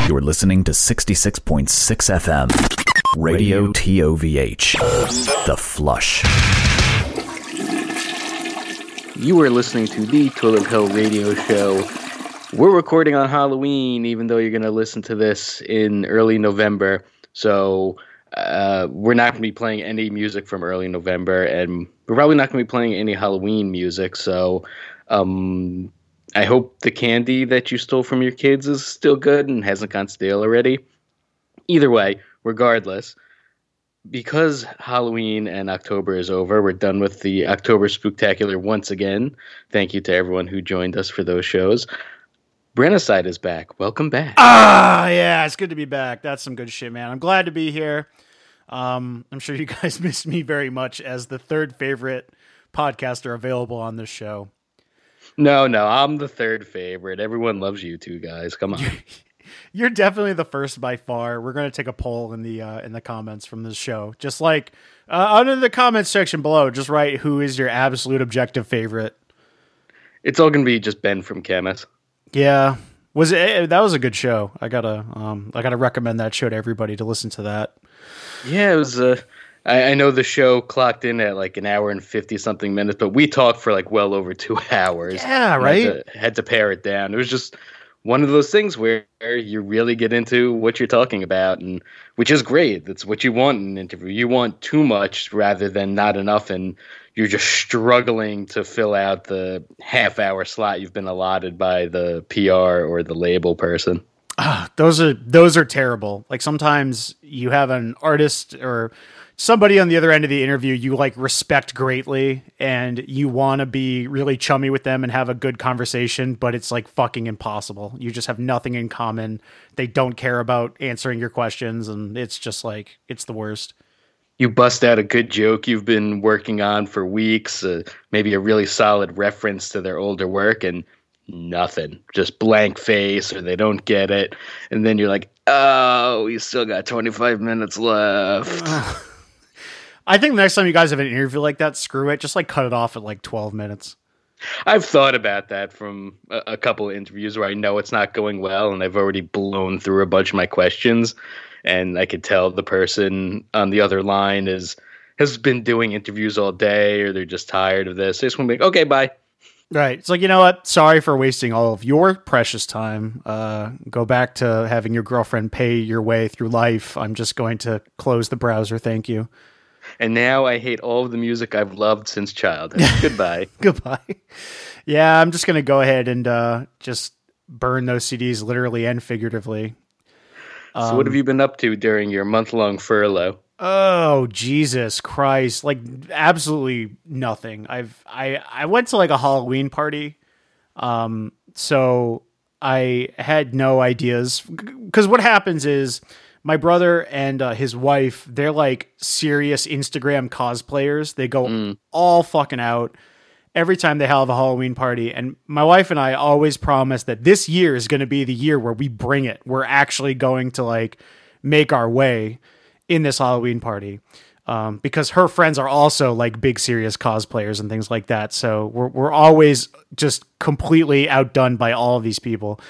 You're listening to 66.6 FM, Radio TOVH, The Flush. You are listening to the Tulip Hill Radio Show. We're recording on Halloween, even though you're going to listen to this in early November. So we're not going to be playing any music from early November, and we're probably not going to be playing any Halloween music. So I hope the candy that you stole from your kids is still good and hasn't gone stale already. Either way, regardless, because Halloween and October is over, we're done with the October Spooktacular once again. Thank you to everyone who joined us for those shows. Brennicide is back. Welcome back. Yeah, it's good to be back. That's some good shit, man. I'm glad to be here. I'm sure you guys missed me very much as the third favorite podcaster available on this show. No, I'm the third favorite. Everyone loves you two guys. Come on. You're definitely the first by far. We're going to take a poll in the comments from this show. Just like under the comments section below, just write who is your absolute objective favorite. It's all going to be just Ben from Chemis. Yeah. That was a good show. I gotta recommend that show to everybody to listen to that. Yeah, it was I know the show clocked in at like an hour and 50 something minutes, but we talked for like well over 2 hours. Yeah, right. Had to pare it down. It was just one of those things where you really get into what you're talking about, and which is great. That's what you want in an interview. You want too much rather than not enough, and you're just struggling to fill out the half-hour slot you've been allotted by the PR or the label person. Those are terrible. Like sometimes you have an artist or somebody on the other end of the interview you like respect greatly and you want to be really chummy with them and have a good conversation, but it's like fucking impossible. You just have nothing in common. They don't care about answering your questions, and it's just like, it's the worst. You bust out a good joke you've been working on for weeks, maybe a really solid reference to their older work, and nothing. Just blank face, or they don't get it. And then you're like, oh, you still got 25 minutes left. I think the next time you guys have an interview like that, screw it. Just like cut it off at like 12 minutes. I've thought about that from a couple of interviews where I know it's not going well and I've already blown through a bunch of my questions. And I could tell the person on the other line has been doing interviews all day, or they're just tired of this. They just want to be like, okay, bye. Right. It's like, you know what? Sorry for wasting all of your precious time. Go back to having your girlfriend pay your way through life. I'm just going to close the browser. Thank you. And now I hate all of the music I've loved since childhood. Goodbye. Goodbye. Yeah, I'm just going to go ahead and just burn those CDs literally and figuratively. So what have you been up to during your month-long furlough? Oh, Jesus Christ. Like, absolutely nothing. I went to like a Halloween party. So I had no ideas. Because what happens is my brother and his wife, they're like serious Instagram cosplayers. They go all fucking out every time they have a Halloween party. And my wife and I always promise that this year is going to be the year where we bring it. We're actually going to like make our way in this Halloween party. Because her friends are also like big serious cosplayers and things like that. So we're always just completely outdone by all of these people.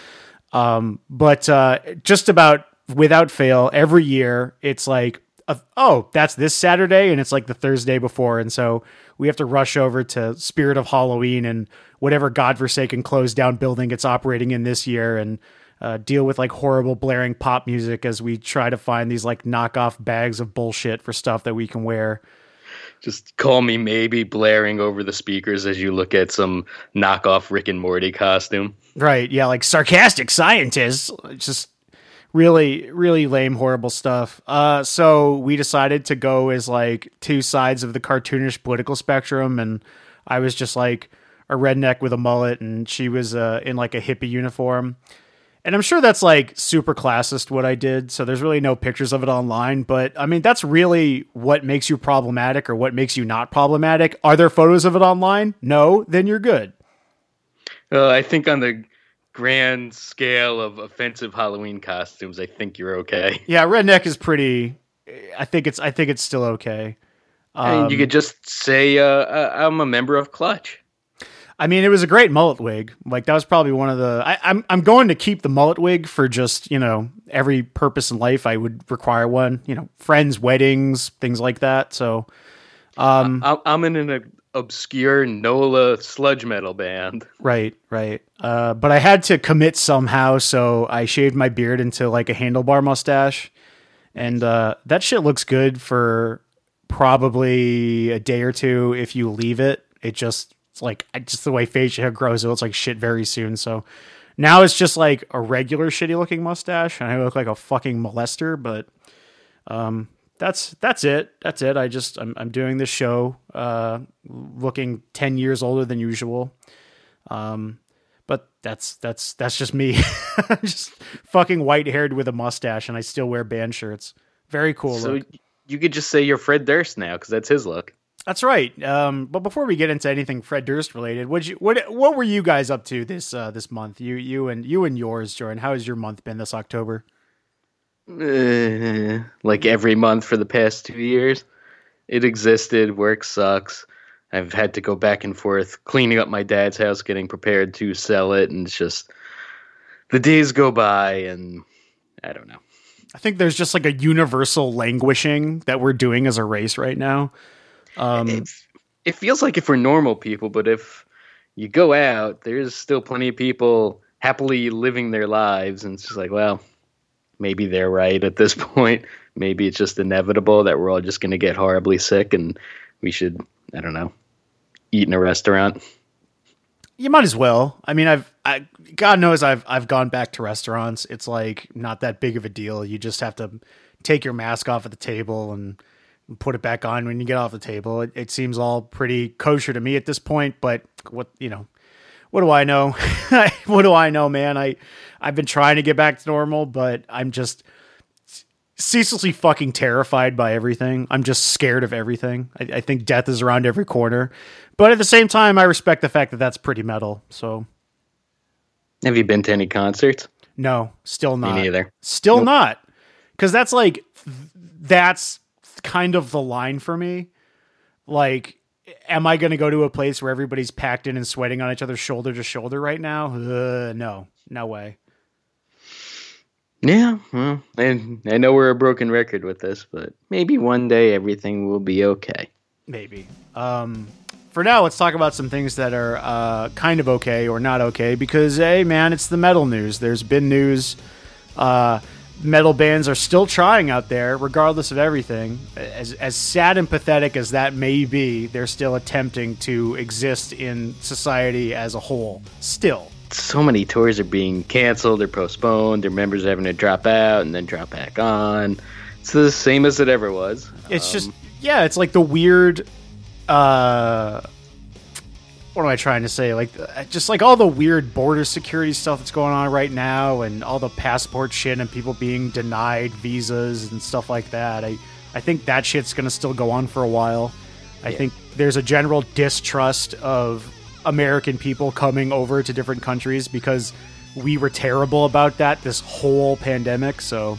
But just about without fail, every year it's like, that's this Saturday, and it's like the Thursday before. And so we have to rush over to Spirit of Halloween and whatever godforsaken closed down building it's operating in this year, and deal with like horrible blaring pop music as we try to find these like knockoff bags of bullshit for stuff that we can wear. Just call me maybe blaring over the speakers as you look at some knockoff Rick and Morty costume. Right. Yeah. Like sarcastic scientists. It's just really, really lame, horrible stuff. So we decided to go as like two sides of the cartoonish political spectrum. And I was just like a redneck with a mullet, and she was in like a hippie uniform. And I'm sure that's like super classist what I did. So there's really no pictures of it online. But I mean, that's really what makes you problematic or what makes you not problematic. Are there photos of it online? No, then you're good. I think on the grand scale of offensive Halloween costumes, I think you're okay. Yeah, redneck is pretty. I think it's still okay. And you could just say I'm a member of Clutch. I mean, it was a great mullet wig. Like that was probably one of the. I'm going to keep the mullet wig for just every purpose in life I would require one. Friends, weddings, things like that. So, I'm in an obscure NOLA sludge metal band. Right. But I had to commit somehow, so I shaved my beard into like a handlebar mustache, and that shit looks good for probably a day or two. If you leave it, it's like just the way facial hair grows, it looks like shit very soon. So now it's just like a regular shitty looking mustache, and I look like a fucking molester. But that's it. I'm doing this show, looking 10 years older than usual. But that's just me. Just fucking white haired with a mustache, and I still wear band shirts. Very cool. So look. You could just say you're Fred Durst now, because that's his look. That's right. But before we get into anything Fred Durst related, what were you guys up to this month? You and yours, Jordan. How has your month been this October? Like every month for the past 2 years. It existed. Work sucks. I've had to go back and forth cleaning up my dad's house, getting prepared to sell it, and it's just the days go by, and I don't know. I think there's just like a universal languishing that we're doing as a race right now. It feels like if we're normal people, but if you go out, there's still plenty of people happily living their lives, and it's just like, well, maybe they're right at this point. Maybe it's just inevitable that we're all just going to get horribly sick, and we should, I don't know, eat in a restaurant. You might as well. I mean, God knows I've gone back to restaurants. It's like not that big of a deal. You just have to take your mask off at the table and put it back on when you get off the table. It seems all pretty kosher to me at this point, but what do I know? What do I know, man? I've been trying to get back to normal, but I'm just ceaselessly fucking terrified by everything. I'm just scared of everything. I think death is around every corner, but at the same time, I respect the fact that that's pretty metal. So, have you been to any concerts? No, still not. Me neither. Still not. Because that's kind of the line for me. Like, am I going to go to a place where everybody's packed in and sweating on each other's shoulder to shoulder right now? No way. Yeah, well, and I know we're a broken record with this, but maybe one day everything will be okay. Maybe. For now, let's talk about some things that are kind of okay or not okay, because, hey, man, it's the metal news. There's been news. Metal bands are still trying out there, regardless of everything. As sad and pathetic as that may be, they're still attempting to exist in society as a whole. Still. So many tours are being canceled or postponed. Their members are having to drop out and then drop back on. It's the same as it ever was. It's just, yeah, it's like the weird... what am I trying to say? Like, just like all the weird border security stuff that's going on right now, and all the passport shit and people being denied visas and stuff like that. I think that shit's going to still go on for a while. I think there's a general distrust of American people coming over to different countries because we were terrible about that this whole pandemic. So,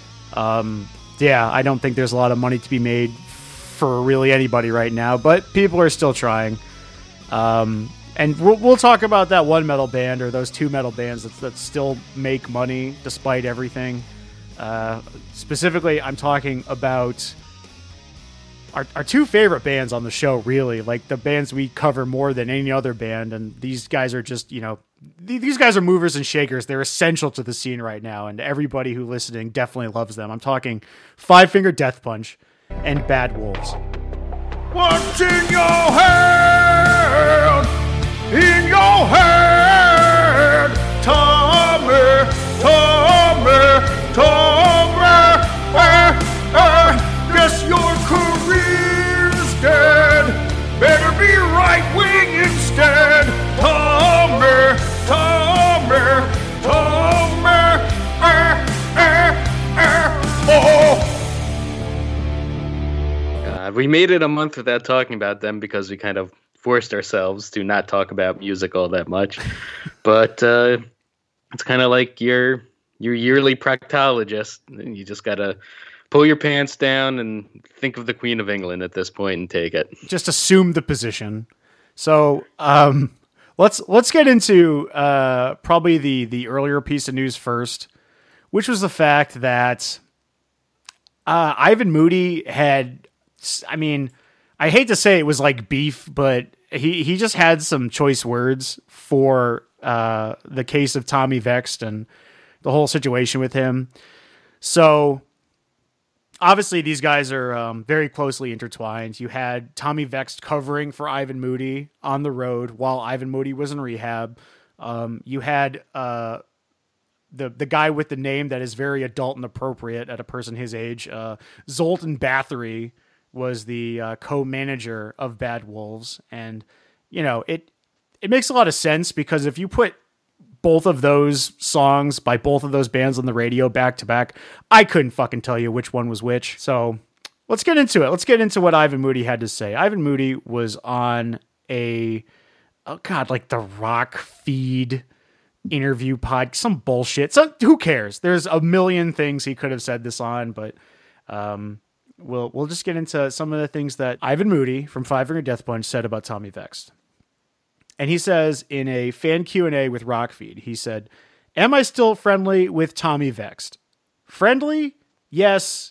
I don't think there's a lot of money to be made for really anybody right now, but people are still trying. And we'll talk about that one metal band or those two metal bands that still make money despite everything. Specifically, I'm talking about our two favorite bands on the show, really, like the bands we cover more than any other band. And these guys are just, these guys are movers and shakers. They're essential to the scene right now. And everybody who listening definitely loves them. I'm talking Five Finger Death Punch and Bad Wolves. What's in your head? In your head, Tommy, Tommy, Tommy. Guess your career's dead. Better be right wing instead. Tommy, Tommy, Tommy. Oh. We made it a month without talking about them because we kind of forced ourselves to not talk about music all that much. But it's kind of like your yearly proctologist. You just got to pull your pants down and think of the Queen of England at this point and take it. Just assume the position. So let's get into probably the earlier piece of news first, which was the fact that Ivan Moody had, I mean, I hate to say it was like beef, but he just had some choice words for the case of Tommy Vext and the whole situation with him. So obviously these guys are very closely intertwined. You had Tommy Vext covering for Ivan Moody on the road while Ivan Moody was in rehab. You had the guy with the name that is very adult and appropriate at a person his age. Zoltan Bathory was the co-manager of Bad Wolves. And, you know, it makes a lot of sense because if you put both of those songs by both of those bands on the radio back to back, I couldn't fucking tell you which one was which. So let's get into it. Let's get into what Ivan Moody had to say. Ivan Moody was on the Rock Feed interview pod, some bullshit. So who cares? There's a million things he could have said this on, but we'll just get into some of the things that Ivan Moody from Five Finger Death Punch said about Tommy Vext. And he says in a fan Q&A with Rockfeed, he said, "Am I still friendly with Tommy Vext? Friendly? Yes.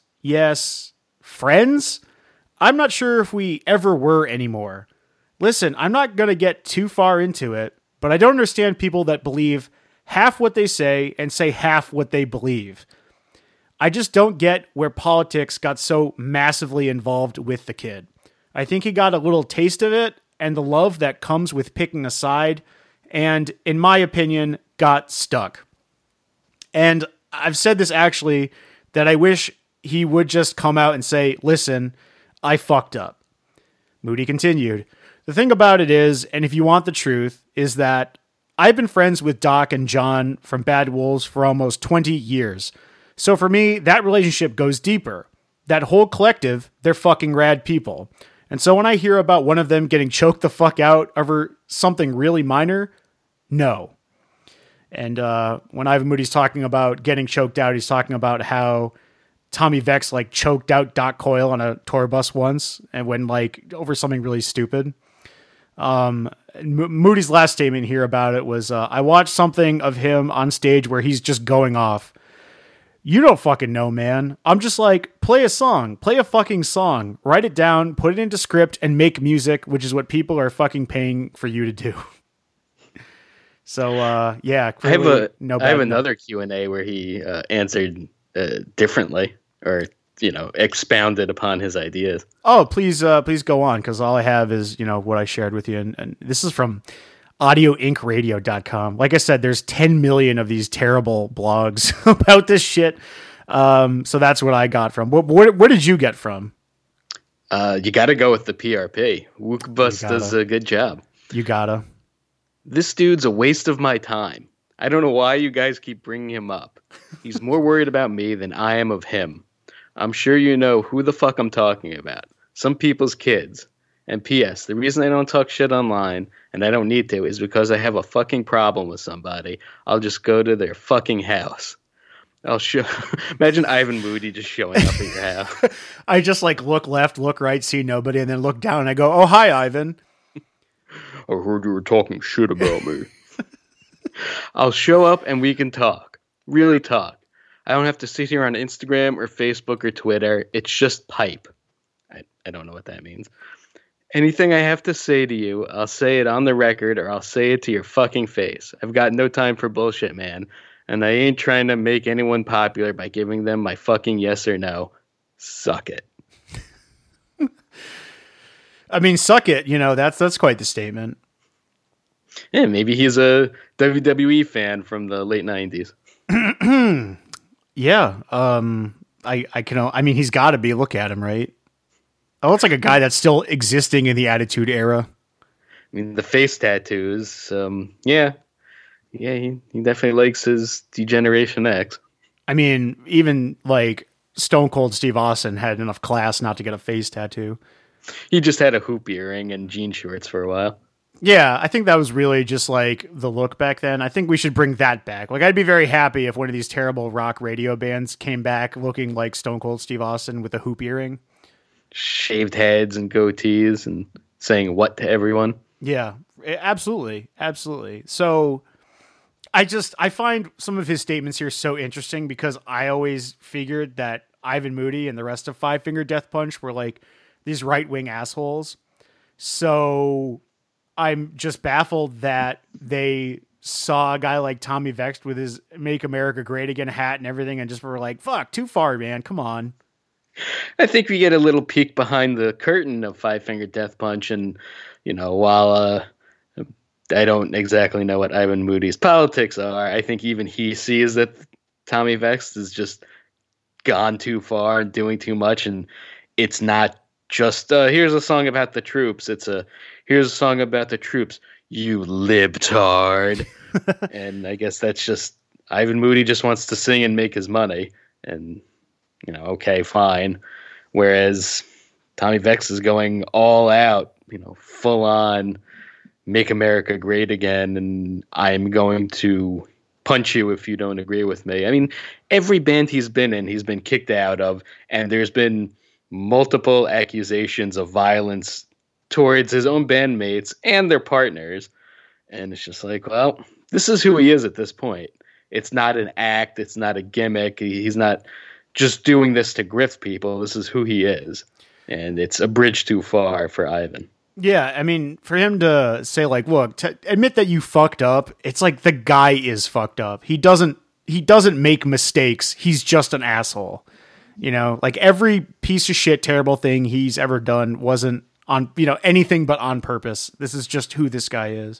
Friends? I'm not sure if we ever were anymore. Listen, I'm not going to get too far into it, but I don't understand people that believe half what they say and say half what they believe. I just don't get where politics got so massively involved with the kid. I think he got a little taste of it and the love that comes with picking a side, and in my opinion, got stuck. And I've said this actually, that I wish he would just come out and say, listen, I fucked up." Moody continued, "The thing about it is, and if you want the truth, is that I've been friends with Doc and John from Bad Wolves for almost 20 years. So for me, that relationship goes deeper. That whole collective, they're fucking rad people. And so when I hear about one of them getting choked the fuck out over something really minor, no." And when Ivan Moody's talking about getting choked out, he's talking about how Tommy Vext like choked out Doc Coyle on a tour bus once, and when like over something really stupid. Moody's last statement here about it was, "I watched something of him on stage where he's just going off. You don't fucking know, man. I'm just like, play a song, play a fucking song, write it down, put it into script, and make music, which is what people are fucking paying for you to do." So, yeah. I have another Q&A where he answered differently, or, you know, expounded upon his ideas. Oh, please go on, because all I have is, you know, what I shared with you, and this is from audioinkradio.com. Like I said, there's 10 million of these terrible blogs about this shit. So that's what I got from. Where did you get from? You got to go with the PRP. Wookbus does a good job. You gotta. "This dude's a waste of my time. I don't know why you guys keep bringing him up. He's more worried about me than I am of him. I'm sure you know who the fuck I'm talking about. Some people's kids. And P.S. the reason I don't talk shit online, and I don't need to, is because I have a fucking problem with somebody. I'll just go to their fucking house." Imagine Ivan Moody just showing up at your house. I just like look left, look right, see nobody, and then look down and I go, "Oh, hi, Ivan. I heard you were talking shit about me." "I'll show up and we can talk. Really talk. I don't have to sit here on Instagram or Facebook or Twitter. It's just pipe." I don't know what that means. "Anything I have to say to you, I'll say it on the record or I'll say it to your fucking face. I've got no time for bullshit, man. And I ain't trying to make anyone popular by giving them my fucking yes or no. Suck it." I mean, suck it. You know, that's quite the statement. Yeah, maybe he's a WWE fan from the late 90s. Yeah. I mean, he's got to be. Look at him, right? Oh, it's like a guy that's still existing in the Attitude Era. I mean, the face tattoos. Yeah, he definitely likes his Degeneration X. I mean, even like Stone Cold Steve Austin had enough class not to get a face tattoo. He just had a hoop earring and jean shorts for a while. Yeah, I think that was really just like the look back then. I think we should bring that back. Like, I'd be very happy if one of these terrible rock radio bands came back looking like Stone Cold Steve Austin with a hoop earring. Shaved heads and goatees and saying what to everyone. Yeah, Absolutely. Absolutely. So I find some of his statements here so interesting because I always figured that Ivan Moody and the rest of Five Finger Death Punch were like these right-wing assholes. So I'm just baffled that they saw a guy like Tommy Vext with his Make America Great Again hat and everything and just were like, fuck, too far, man. Come on. I think we get a little peek behind the curtain of Five Finger Death Punch. And, while I don't exactly know what Ivan Moody's politics are, I think even he sees that Tommy Vext has just gone too far and doing too much. And it's not just, here's a song about the troops. Here's a song about the troops, you libtard. And I guess that's just, Ivan Moody just wants to sing and make his money. And, okay, fine. Whereas Tommy Vext is going all out, full on Make America Great Again, and I'm going to punch you if you don't agree with me. I mean, every band he's been in, he's been kicked out of, and there's been multiple accusations of violence towards his own bandmates and their partners. And it's just like, well, this is who he is at this point. It's not an act. It's not a gimmick. He's not just doing this to grift people. This is who he is. And it's a bridge too far for Ivan. Yeah, I mean, for him to say like, look, admit that you fucked up, it's like the guy is fucked up. He doesn't make mistakes. He's just an asshole. Like every piece of shit, terrible thing he's ever done wasn't on, anything but on purpose. This is just who this guy is.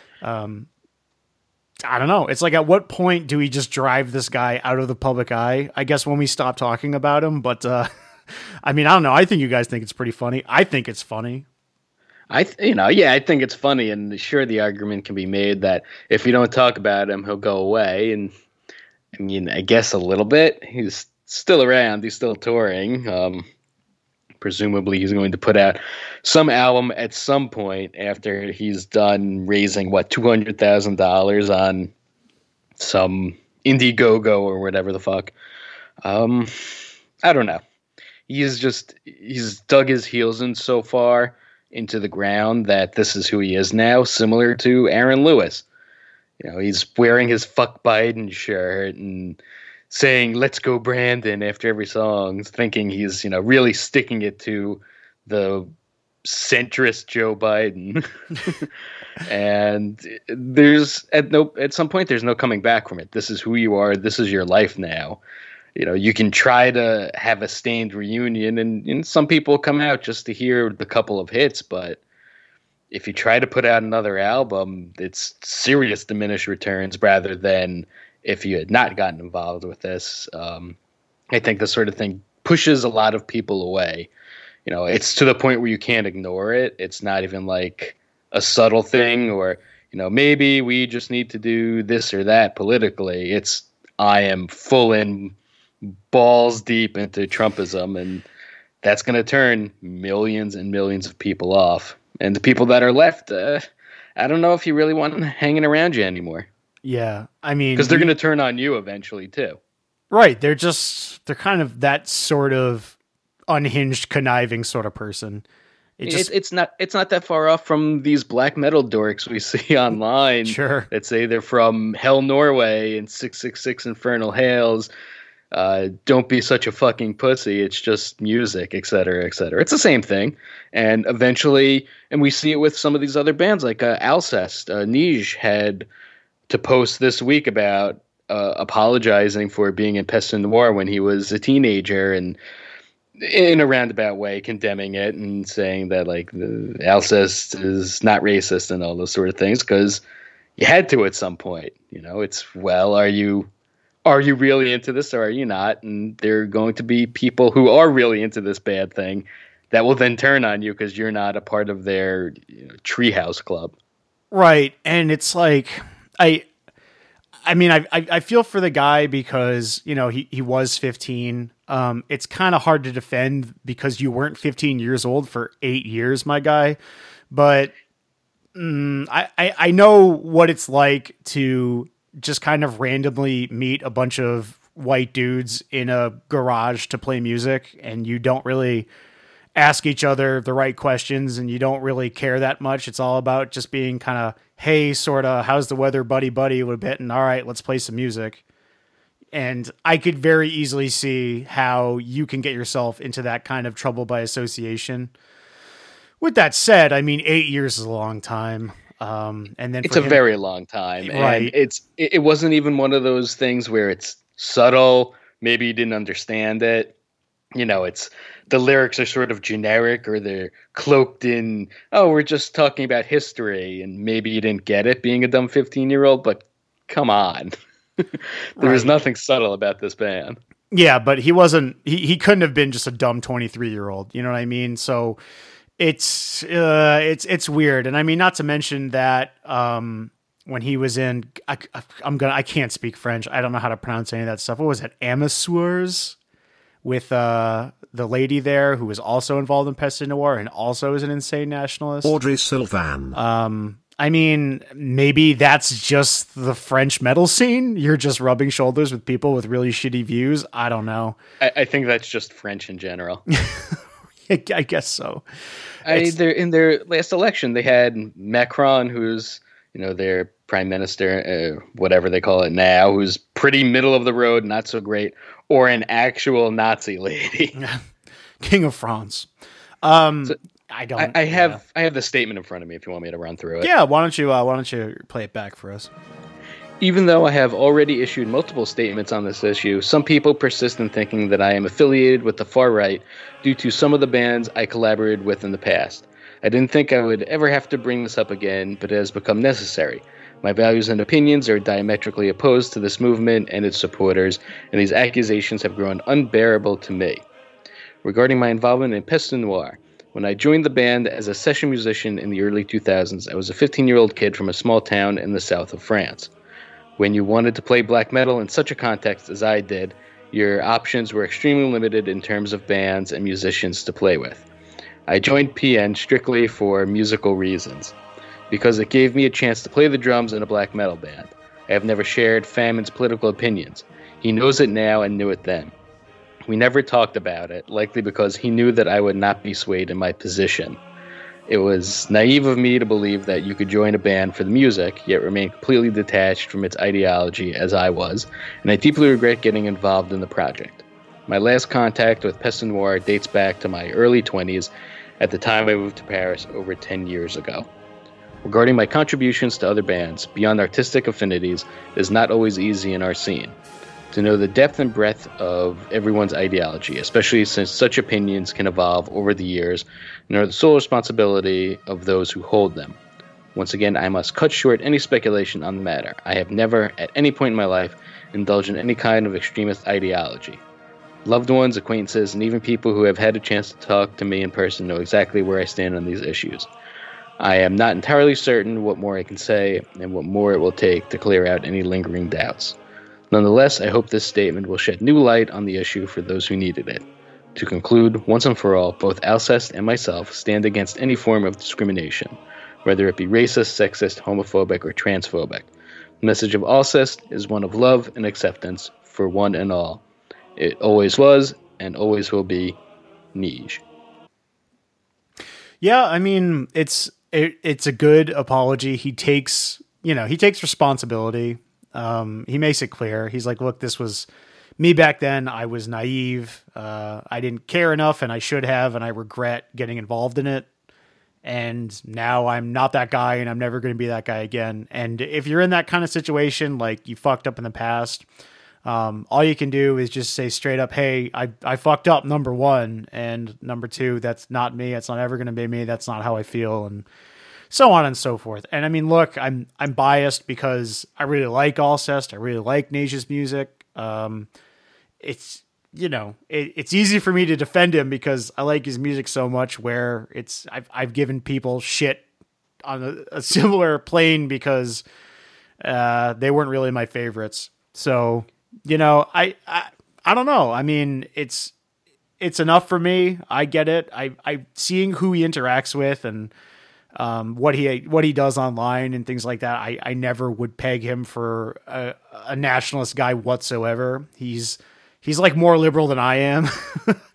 I don't know. It's like, at what point do we just drive this guy out of the public eye? I guess when we stop talking about him, but, I mean, I don't know. I think you guys think it's pretty funny. I think it's funny. I think it's funny, and sure, the argument can be made that if you don't talk about him, he'll go away. And I mean, I guess a little bit. He's still around. He's still touring. Presumably, he's going to put out some album at some point after he's done raising $200,000 on some Indiegogo or whatever the fuck. I don't know. He's dug his heels in so far into the ground that this is who he is now, similar to Aaron Lewis. He's wearing his Fuck Biden shirt and saying, let's go Brandon after every song, thinking he's, really sticking it to the centrist Joe Biden. And there's at some point, there's no coming back from it. This is who you are. This is your life now. You can try to have a stained reunion, and some people come out just to hear the couple of hits. But if you try to put out another album, it's serious diminished returns rather than if you had not gotten involved with this. I think this sort of thing pushes a lot of people away. It's to the point where you can't ignore it. It's not even like a subtle thing or, maybe we just need to do this or that politically. It's, I am full in balls deep into Trumpism, and that's going to turn millions and millions of people off. And the people that are left, I don't know if you really want them hanging around you anymore. Yeah, I mean, because they're going to turn on you eventually too. Right? They're kind of that sort of unhinged, conniving sort of person. It's not that far off from these black metal dorks we see online. Sure, that say they're from Hell Norway and 666 Infernal Hails. Don't be such a fucking pussy. It's just music, et cetera, et cetera. It's the same thing. And eventually, and we see it with some of these other bands like Alcest. Nij had to post this week about apologizing for being in Peste Noire when he was a teenager, and in a roundabout way condemning it and saying that like the Alcest is not racist and all those sort of things, because you had to at some point. It's, well, are you really into this or are you not? And there are going to be people who are really into this bad thing that will then turn on you because you're not a part of their treehouse club. Right. And it's like, I mean, I feel for the guy because, he was 15. It's kind of hard to defend because you weren't 15 years old for 8 years, my guy. But I know what it's like to just kind of randomly meet a bunch of white dudes in a garage to play music, and you don't really ask each other the right questions and you don't really care that much. It's all about just being kind of, hey, sort of, how's the weather, buddy, a little bit. And all right, let's play some music. And I could very easily see how you can get yourself into that kind of trouble by association. With that said, I mean, 8 years is a long time. And then it's a very long time. Right. And it wasn't even one of those things where it's subtle. Maybe you didn't understand it. You know, it's the lyrics are sort of generic, or they're cloaked in, oh, we're just talking about history. And maybe you didn't get it being a dumb 15-year-old, but come on. There was nothing subtle about this band. Yeah, but he wasn't, he couldn't have been just a dumb 23-year-old. You know what I mean? So it's weird. And I mean, not to mention that, when he was in, I can't speak French. I don't know how to pronounce any of that stuff. What was it? Amaseurs with, the lady there who was also involved in Peste Noir and also is an insane nationalist. Audrey Sylvan. I mean, maybe that's just the French metal scene. You're just rubbing shoulders with people with really shitty views. I don't know. I think that's just French in general. I guess so. In their last election, they had Macron, who's, you know, their prime minister, whatever they call it now, who's pretty middle of the road, not so great, or an actual Nazi lady. King of France. I have the statement in front of me if you want me to run through it. Yeah, why don't you play it back for us? Even though I have already issued multiple statements on this issue, some people persist in thinking that I am affiliated with the far right due to some of the bands I collaborated with in the past. I didn't think I would ever have to bring this up again, but it has become necessary. My values and opinions are diametrically opposed to this movement and its supporters, and these accusations have grown unbearable to me. Regarding my involvement in Peste Noir, when I joined the band as a session musician in the early 2000s, I was a 15-year-old kid from a small town in the south of France. When you wanted to play black metal in such a context as I did, your options were extremely limited in terms of bands and musicians to play with. I joined PN strictly for musical reasons, because it gave me a chance to play the drums in a black metal band. I have never shared Famin's political opinions. He knows it now and knew it then. We never talked about it, likely because he knew that I would not be swayed in my position. It was naive of me to believe that you could join a band for the music, yet remain completely detached from its ideology as I was, and I deeply regret getting involved in the project. My last contact with Peste Noir dates back to my early 20s, at the time I moved to Paris over 10 years ago. Regarding my contributions to other bands, beyond artistic affinities, it is not always easy in our scene to know the depth and breadth of everyone's ideology, especially since such opinions can evolve over the years and are the sole responsibility of those who hold them. Once again, I must cut short any speculation on the matter. I have never, at any point in my life, indulged in any kind of extremist ideology. Loved ones, acquaintances, and even people who have had a chance to talk to me in person know exactly where I stand on these issues. I am not entirely certain what more I can say and what more it will take to clear out any lingering doubts. Nonetheless, I hope this statement will shed new light on the issue for those who needed it. To conclude, once and for all, both Alcest and myself stand against any form of discrimination, whether it be racist, sexist, homophobic, or transphobic. The message of Alcest is one of love and acceptance for one and all. It always was and always will be Nige. Yeah, I mean, it's a good apology. He takes responsibility. He makes it clear. He's like, look, this was me back then. I was naive. I didn't care enough, and I should have, and I regret getting involved in it. And now I'm not that guy, and I'm never going to be that guy again. And if you're in that kind of situation, like you fucked up in the past, all you can do is just say straight up, hey, I fucked up, number one, and number two, that's not me. It's not ever going to be me. That's not how I feel. And so on and so forth. And I mean, look, I'm biased because I really like Alcest. I really like Nige's music. It's, it's easy for me to defend him because I like his music so much, where I've given people shit on a similar plane because they weren't really my favorites. So, I don't know. I mean, it's enough for me. I get it. I seeing who he interacts with and what he does online and things like that. I never would peg him for a nationalist guy whatsoever. He's like more liberal than I am.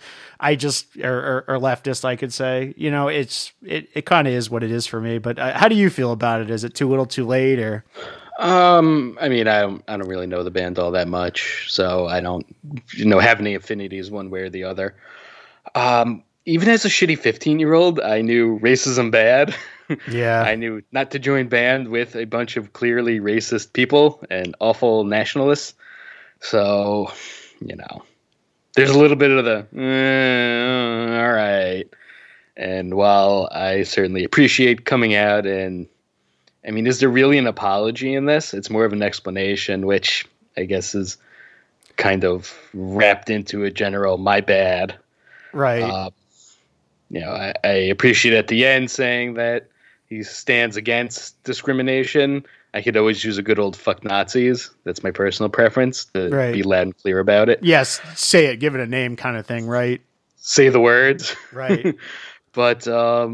I just or leftist, I could say. You know, it kind of is what it is for me. But how do you feel about it? Is it too little, too late, or? I mean, I don't really know the band all that much, so I don't, have any affinities one way or the other. Even as a shitty 15-year-old, I knew racism bad. Yeah. I knew not to join band with a bunch of clearly racist people and awful nationalists. So, there's a little bit of the, all right. And while I certainly appreciate coming out and, I mean, is there really an apology in this? It's more of an explanation, which I guess is kind of wrapped into a general "my bad." Right. I appreciate at the end saying that he stands against discrimination. I could always use a good old "fuck Nazis." That's my personal preference to be loud and clear about it. Yes, say it, give it a name, kind of thing, right? Say the words, right? But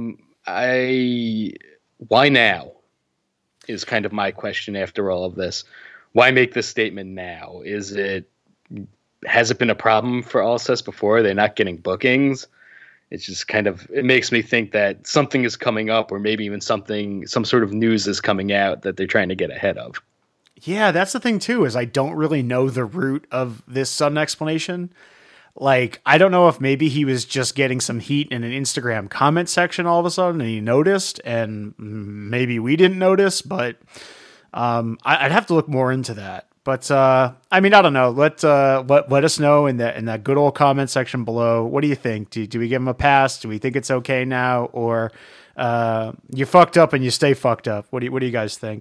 why now? Is kind of my question after all of this. Why make this statement now? Has it been a problem for Alcest before? They're not getting bookings. It's just it makes me think that something is coming up, or maybe even some sort of news is coming out that they're trying to get ahead of. Yeah, that's the thing too, is I don't really know the root of this sudden explanation. Like, I don't know if maybe he was just getting some heat in an Instagram comment section all of a sudden and he noticed, and maybe we didn't notice, but I'd have to look more into that. But I mean, I don't know. Let us know in that good old comment section below. What do you think? Do we give him a pass? Do we think it's okay now? Or you fucked up and you stay fucked up? What do you guys think?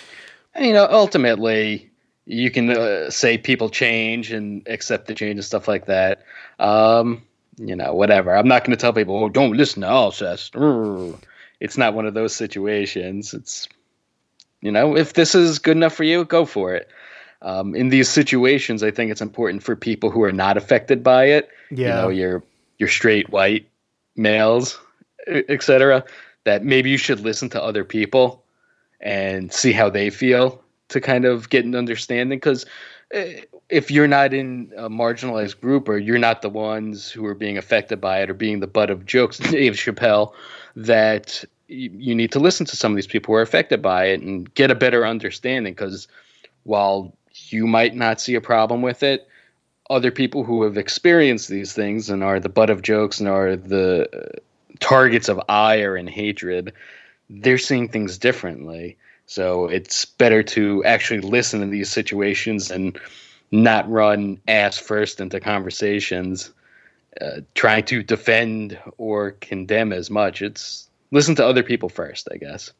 Ultimately, you can say people change and accept the change and stuff like that. Whatever. I'm not going to tell people, don't listen to Alcest. It's not one of those situations. It's, if this is good enough for you, go for it. In these situations, I think it's important for people who are not affected by it. Yeah. Your straight white males, etc., that maybe you should listen to other people and see how they feel to kind of get an understanding. Because if you're not in a marginalized group, or you're not the ones who are being affected by it or being the butt of jokes, Dave Chappelle, that you need to listen to some of these people who are affected by it and get a better understanding. Because while you might not see a problem with it, other people who have experienced these things and are the butt of jokes and are the targets of ire and hatred, they're seeing things differently. So it's better to actually listen to these situations and not run ass first into conversations, trying to defend or condemn as much. It's listen to other people first, I guess.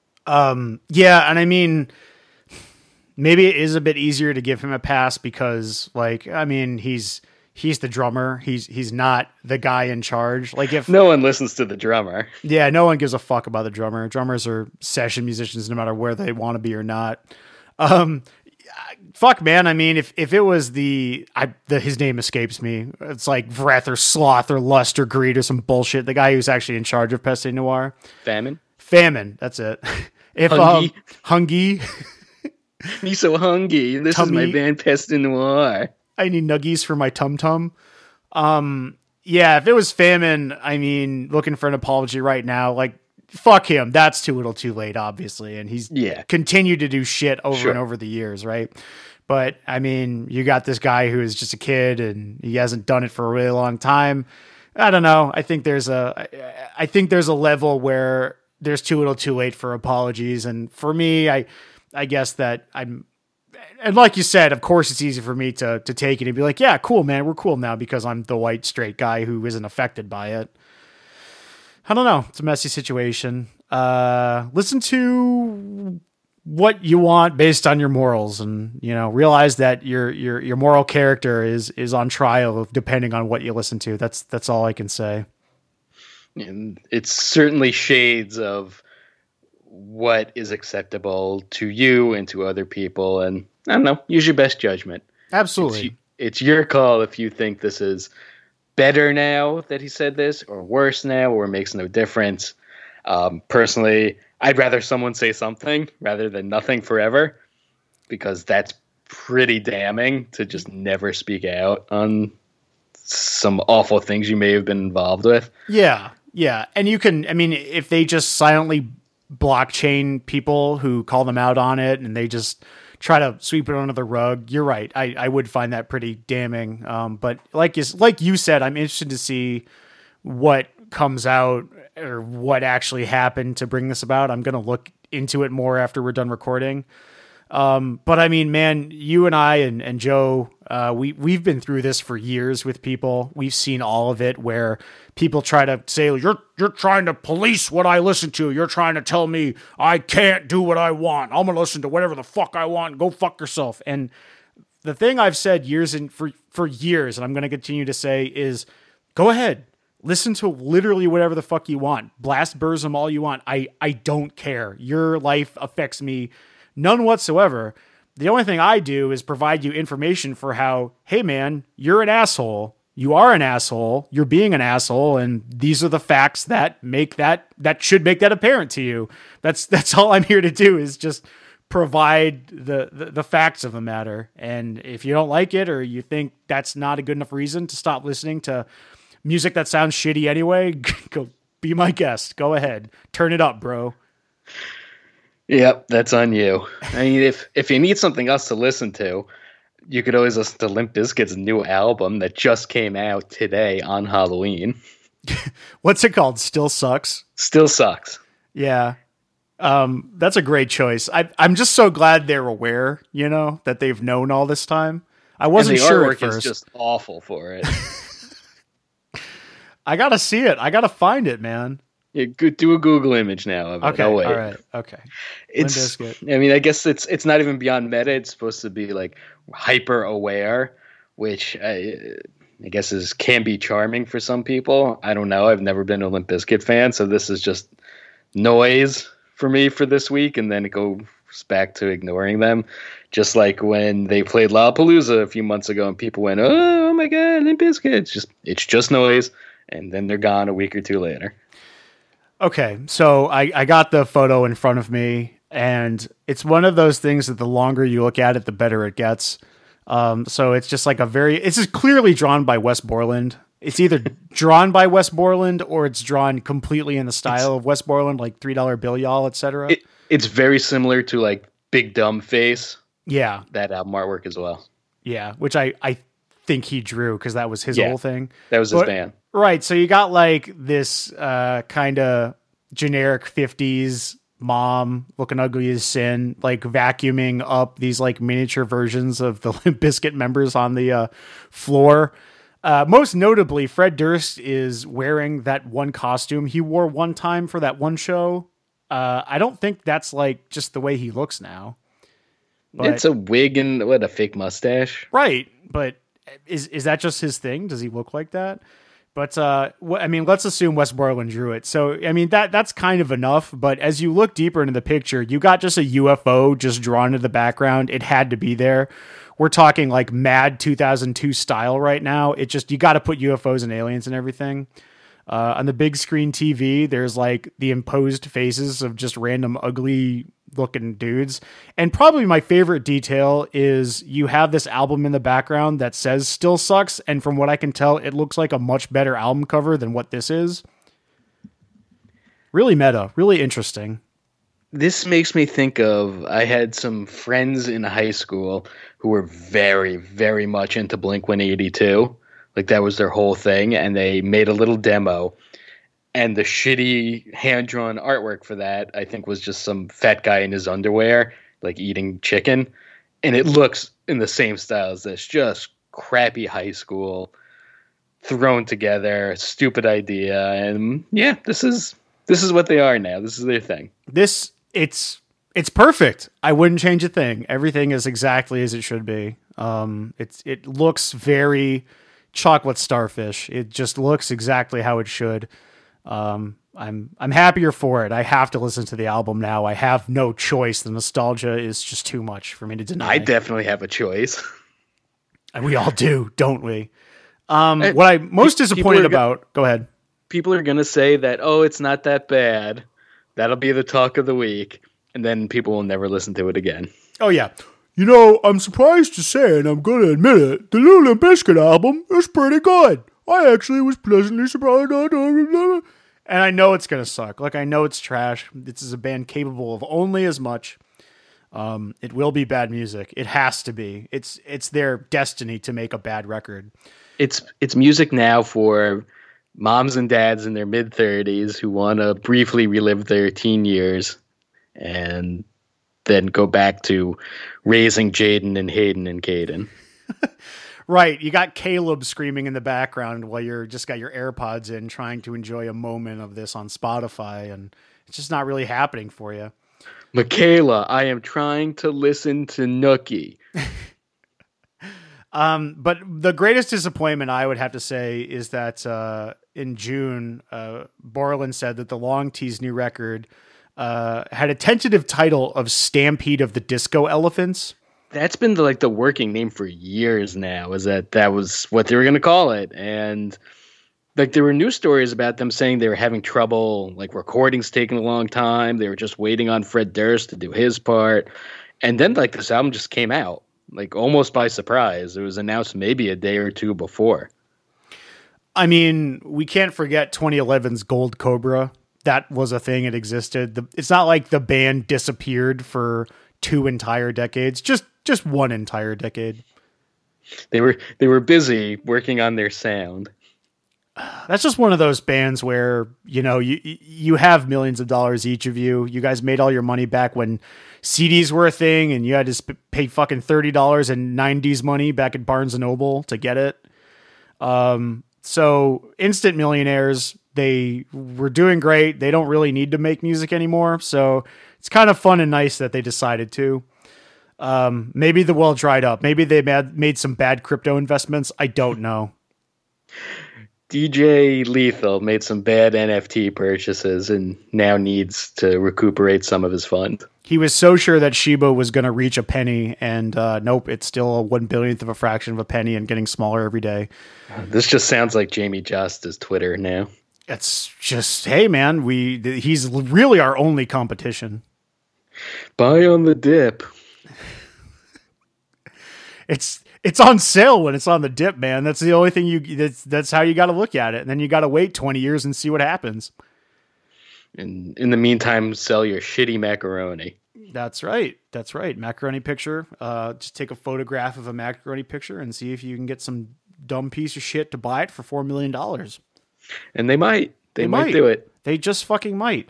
Yeah, and I mean, maybe it is a bit easier to give him a pass because, he's the drummer. He's not the guy in charge. Like, if no one listens to the drummer. Yeah, no one gives a fuck about the drummer. Drummers are session musicians no matter where they want to be or not. Fuck, man. I mean, if it was his name escapes me. It's like Vreth or Sloth or Lust or Greed or some bullshit. The guy who's actually in charge of Peste Noir. Famine. That's it. Hungy. Me so hungry. This Tummy. Is my band Peste Noir. I need nuggies for my tum-tum. Yeah, if it was Famine, looking for an apology right now, like, fuck him. That's too little too late, obviously. And he's continued to do shit over and over the years, right? But, you got this guy who is just a kid and he hasn't done it for a really long time. I don't know. I think there's a level where there's too little too late for apologies. And for me, I guess that and like you said, of course it's easy for me to take it and be like, yeah, cool, man. We're cool now because I'm the white straight guy who isn't affected by it. I don't know. It's a messy situation. Listen to what you want based on your morals, and realize that your moral character is on trial depending on what you listen to. That's all I can say. And it's certainly shades of what is acceptable to you and to other people, and I don't know, use your best judgment. Absolutely. It's your call if you think this is better now that he said this, or worse now, or makes no difference. Personally, I'd rather someone say something rather than nothing forever, because that's pretty damning to just never speak out on some awful things you may have been involved with. Yeah. And you can, I mean, if they just silently blockchain people who call them out on it and they just try to sweep it under the rug, you're right. I would find that pretty damning. But like you said, I'm interested to see what comes out or what actually happened to bring this about. I'm going to look into it more after we're done recording. But I mean, man, you and I and Joe, we've been through this for years with people. We've seen all of it where people try to say, you're trying to police what I listen to. You're trying to tell me I can't do what I want. I'm going to listen to whatever the fuck I want. Go fuck yourself. And the thing I've said for years, and I'm going to continue to say, is go ahead. Listen to literally whatever the fuck you want. Blast Burzum all you want. I don't care. Your life affects me none whatsoever. The only thing I do is provide you information for how, hey man, you're an asshole. You are an asshole. You're being an asshole. And these are the facts that should make that apparent to you. That's all I'm here to do, is just provide the facts of the matter. And if you don't like it, or you think that's not a good enough reason to stop listening to music that sounds shitty anyway, go be my guest. Go ahead. Turn it up, bro. Yep, that's on you. I mean, if you need something else to listen to, you could always listen to Limp Bizkit's new album that just came out today on Halloween. What's it called? Still Sucks? Still Sucks. Yeah. That's a great choice. I'm just so glad they're aware, that they've known all this time. I wasn't sure at first. The artwork is just awful for it. I gotta see it. I gotta find it, man. Yeah, do a Google image now of it. Okay, I'll wait. all right, okay. I mean, I guess it's not even beyond meta. It's supposed to be like hyper aware, which I guess can be charming for some people. I don't know. I've never been a Limp Bizkit fan, so this is just noise for me for this week, and then it goes back to ignoring them. Just like when they played Lollapalooza a few months ago, and people went, "Oh my God, Limp Bizkit!" It's just noise. And then they're gone a week or two later. Okay, so I got the photo in front of me, and it's one of those things that the longer you look at it, the better it gets. So it's just like it's just clearly drawn by Wes Borland. It's either drawn by Wes Borland or it's drawn completely in the style of Wes Borland, like $3 Bill Y'all, etc. It's very similar to like Big Dumb Face. Yeah. That album artwork as well. Yeah, which I think he drew because that was his whole thing. That was his band. Right, so you got like this kind of generic 50s mom looking ugly as sin, like vacuuming up these like miniature versions of the Limp Bizkit members on the floor. Most notably, Fred Durst is wearing that one costume he wore one time for that one show. I don't think that's like just the way he looks now. But, it's a wig and a fake mustache. Right, but is that just his thing? Does he look like that? But, I mean, let's assume Wes Borland drew it. So, I mean, that's kind of enough. But as you look deeper into the picture, you got just a UFO just drawn to the background. It had to be there. We're talking like mad 2002 style right now. You got to put UFOs and aliens and everything. On the big screen TV, there's like the imposed faces of just random ugly looking dudes. And probably my favorite detail is you have this album in the background that says Still Sucks, and from what I can tell, it looks like a much better album cover than what this is. Really meta, really interesting. This makes me think of, I had some friends in high school who were very, very much into Blink-182. Like that was their whole thing, and they made a little demo. And the shitty hand-drawn artwork for that, I think, was just some fat guy in his underwear, like eating chicken. And it looks in the same style as this. Just crappy high school, thrown together, stupid idea. And yeah, this is what they are now. This is their thing. It's perfect. I wouldn't change a thing. Everything is exactly as it should be. It looks very chocolate starfish. It just looks exactly how it should. I'm happier for it. I have to listen to the album now. I have no choice. The nostalgia is just too much for me to deny. I definitely have a choice. And we all do, don't we? What I'm most disappointed about... Go ahead. People are going to say that, it's not that bad. That'll be the talk of the week. And then people will never listen to it again. Oh, yeah. You know, I'm surprised to say, and I'm going to admit it, the new Limp Bizkit album is pretty good. I actually was pleasantly surprised. And I know it's going to suck. Like, I know it's trash. This is a band capable of only as much. It will be bad music. It has to be. It's their destiny to make a bad record. It's music now for moms and dads in their mid-30s who want to briefly relive their teen years and then go back to raising Jaden and Hayden and Caden. Right. You got Caleb screaming in the background while you're just got your AirPods in trying to enjoy a moment of this on Spotify, and it's just not really happening for you. Michaela, I am trying to listen to Nookie. But the greatest disappointment I would have to say is that in June, Borland said that the Long T's new record had a tentative title of Stampede of the Disco Elephants. That's been the working name for years now, is that was what they were going to call it. And like there were news stories about them saying they were having trouble, like recordings taking a long time. They were just waiting on Fred Durst to do his part. And then like this album just came out, like almost by surprise. It was announced maybe a day or two before. I mean, we can't forget 2011's Gold Cobra. That was a thing. It existed. It's not like the band disappeared for 2 entire decades, just one entire decade. They were busy working on their sound. That's just one of those bands where, you know, you have millions of dollars each of you. You guys made all your money back when CDs were a thing and you had to pay fucking $30 in 90s money back at Barnes & Noble to get it. So instant millionaires, they were doing great. They don't really need to make music anymore. So it's kind of fun and nice that they decided to. Maybe the well dried up. Maybe they made some bad crypto investments. I don't know. DJ Lethal made some bad NFT purchases and now needs to recuperate some of his fund. He was so sure that Shiba was going to reach a penny, and nope, it's still a 1/1000th of a fraction of a penny and getting smaller every day. This just sounds like Jamie Justice's Twitter now. It's just, hey man, he's really our only competition. Buy on the dip. It's on sale when it's on the dip, man. That's the only thing that's how you got to look at it. And then you got to wait 20 years and see what happens. And in the meantime, sell your shitty macaroni. That's right. Macaroni picture. Just take a photograph of a macaroni picture and see if you can get some dumb piece of shit to buy it for $4 million. And they might. They might do it. They just fucking might.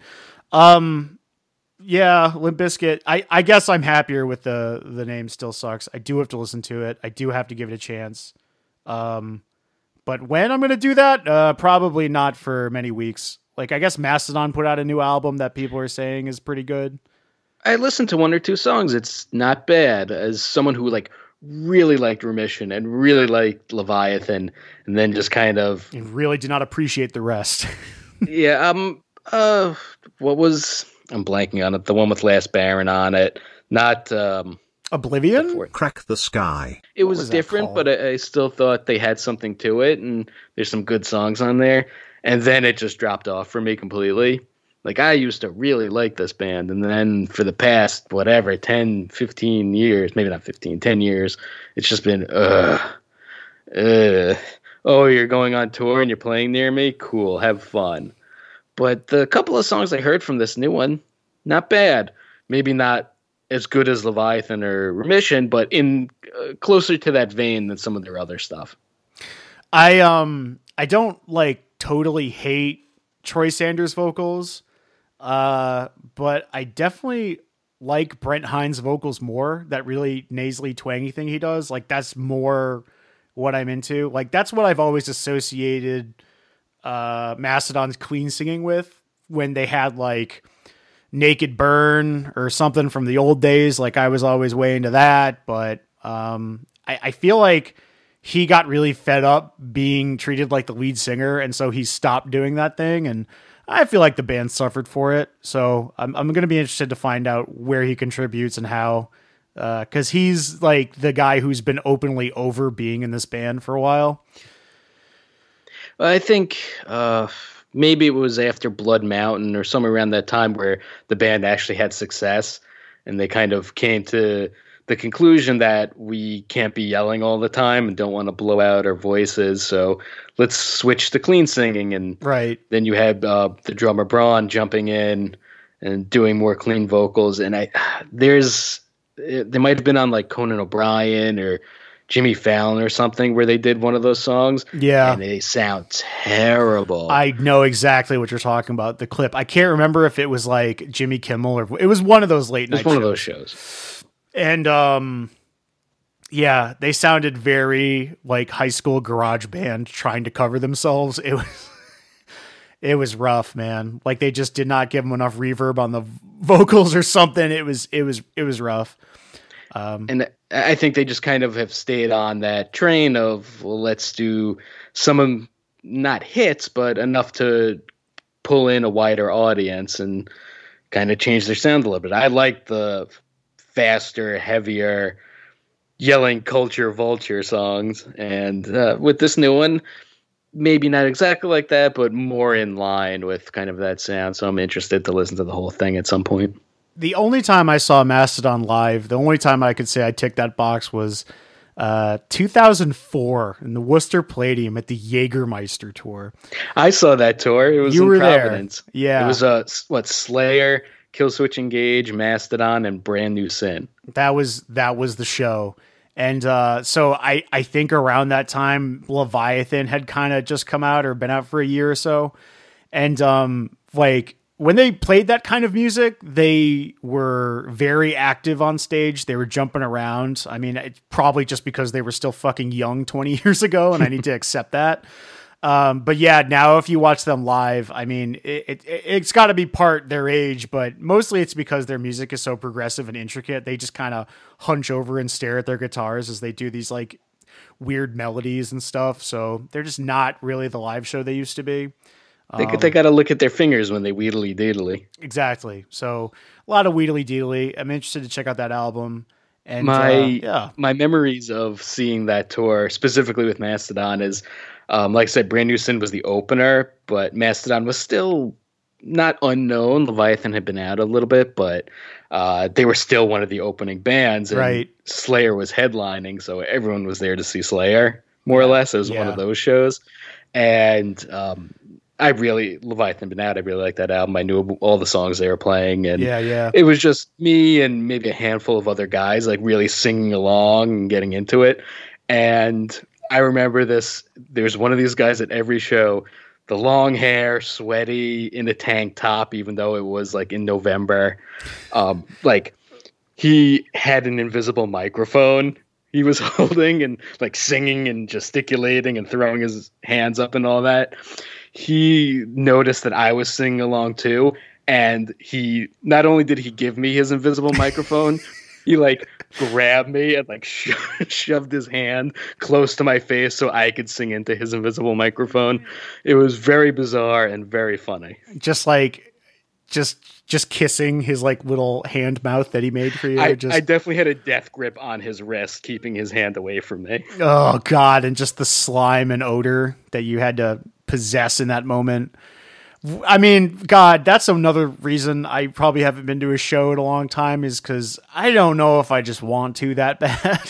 Yeah, Limp Bizkit. I guess I'm happier with the name Still Sucks. I do have to listen to it. I do have to give it a chance. But when I'm going to do that, probably not for many weeks. Like, I guess Mastodon put out a new album that people are saying is pretty good. I listened to 1 or 2 songs. It's not bad. As someone who really liked Remission and really liked Leviathan, and then just kind of and really did not appreciate the rest. Yeah. What was? I'm blanking on it. The one with Last Baron on it. Not Oblivion? Crack the Sky. It was different, but I still thought they had something to it, and there's some good songs on there. And then it just dropped off for me completely. Like, I used to really like this band, and then for the past, 10, 15 years, maybe not 15, 10 years, it's just been, oh, you're going on tour and you're playing near me? Cool, have fun. But the couple of songs I heard from this new one, not bad. Maybe not as good as Leviathan or Remission, but in closer to that vein than some of their other stuff. I don't totally hate Troy Sanders' vocals, but I definitely like Brent Hines' vocals more. That really nasally twangy thing he does, that's more what I'm into. That's what I've always associated Mastodon's clean singing with, when they had Naked Burn or something from the old days. I was always way into that, but I feel like he got really fed up being treated like the lead singer, and so he stopped doing that thing, and I feel like the band suffered for it. So I'm going to be interested to find out where he contributes and how, because he's the guy who's been openly over being in this band for a while. I think maybe it was after Blood Mountain or somewhere around that time where the band actually had success, and they kind of came to the conclusion that we can't be yelling all the time and don't want to blow out our voices. So let's switch to clean singing. And right. then you had the drummer Braun jumping in and doing more clean vocals. And they might have been on like Conan O'Brien or Jimmy Fallon or something where they did one of those songs. Yeah. And they sound terrible. I know exactly what you're talking about. The clip. I can't remember if it was like Jimmy Kimmel or it was one of those late night shows. One of those shows. And, yeah, they sounded very like high school garage band trying to cover themselves. It was rough, man. Like they just did not give them enough reverb on the vocals or something. It was rough. And I think they just kind of have stayed on that train of, well, let's do some not hits, but enough to pull in a wider audience and kind of change their sound a little bit. I like the faster, heavier, yelling culture vulture songs. And with this new one, maybe not exactly like that, but more in line with kind of that sound. So I'm interested to listen to the whole thing at some point. The only time I saw Mastodon live, the only time I could say I ticked that box was 2004 in the Worcester Palladium at the Jägermeister tour. I saw that tour. It was in Providence. There. Yeah. It was Slayer, Killswitch Engage, Mastodon, and Brand New Sin. That was the show. And so I think around that time, Leviathan had kind of just come out or been out for a year or so. And like when they played that kind of music, they were very active on stage. They were jumping around. I mean, it's probably just because they were still fucking young 20 years ago, and I need to accept that. But yeah, now if you watch them live, I mean, it's got to be part their age, but mostly it's because their music is so progressive and intricate. They just kind of hunch over and stare at their guitars as they do these like weird melodies and stuff. So they're just not really the live show they used to be. They got to look at their fingers when they wheedly deedly. Exactly. So a lot of wheedly deedly. I'm interested to check out that album. And my memories of seeing that tour, specifically with Mastodon, is like I said, Brand New Sin was the opener, but Mastodon was still not unknown. Leviathan had been out a little bit, but they were still one of the opening bands. And right. Slayer was headlining, so everyone was there to see Slayer, more or less. It was one of those shows. And Leviathan had been out. I really liked that album. I knew all the songs they were playing. And it was just me and maybe a handful of other guys like really singing along and getting into it. And I remember there's one of these guys at every show, the long hair, sweaty, in a tank top, even though it was like in November. Like he had an invisible microphone he was holding and like singing and gesticulating and throwing his hands up and all that. He noticed that I was singing along too. And he not only did he give me his invisible microphone, he like grabbed me and like shoved his hand close to my face so I could sing into his invisible microphone. It was very bizarre and very funny. Just kissing his like little hand mouth that he made for you. I definitely had a death grip on his wrist, keeping his hand away from me. Oh God. And just the slime and odor that you had to possess in that moment. I mean, God, that's another reason I probably haven't been to a show in a long time is because I don't know if I just want to that bad.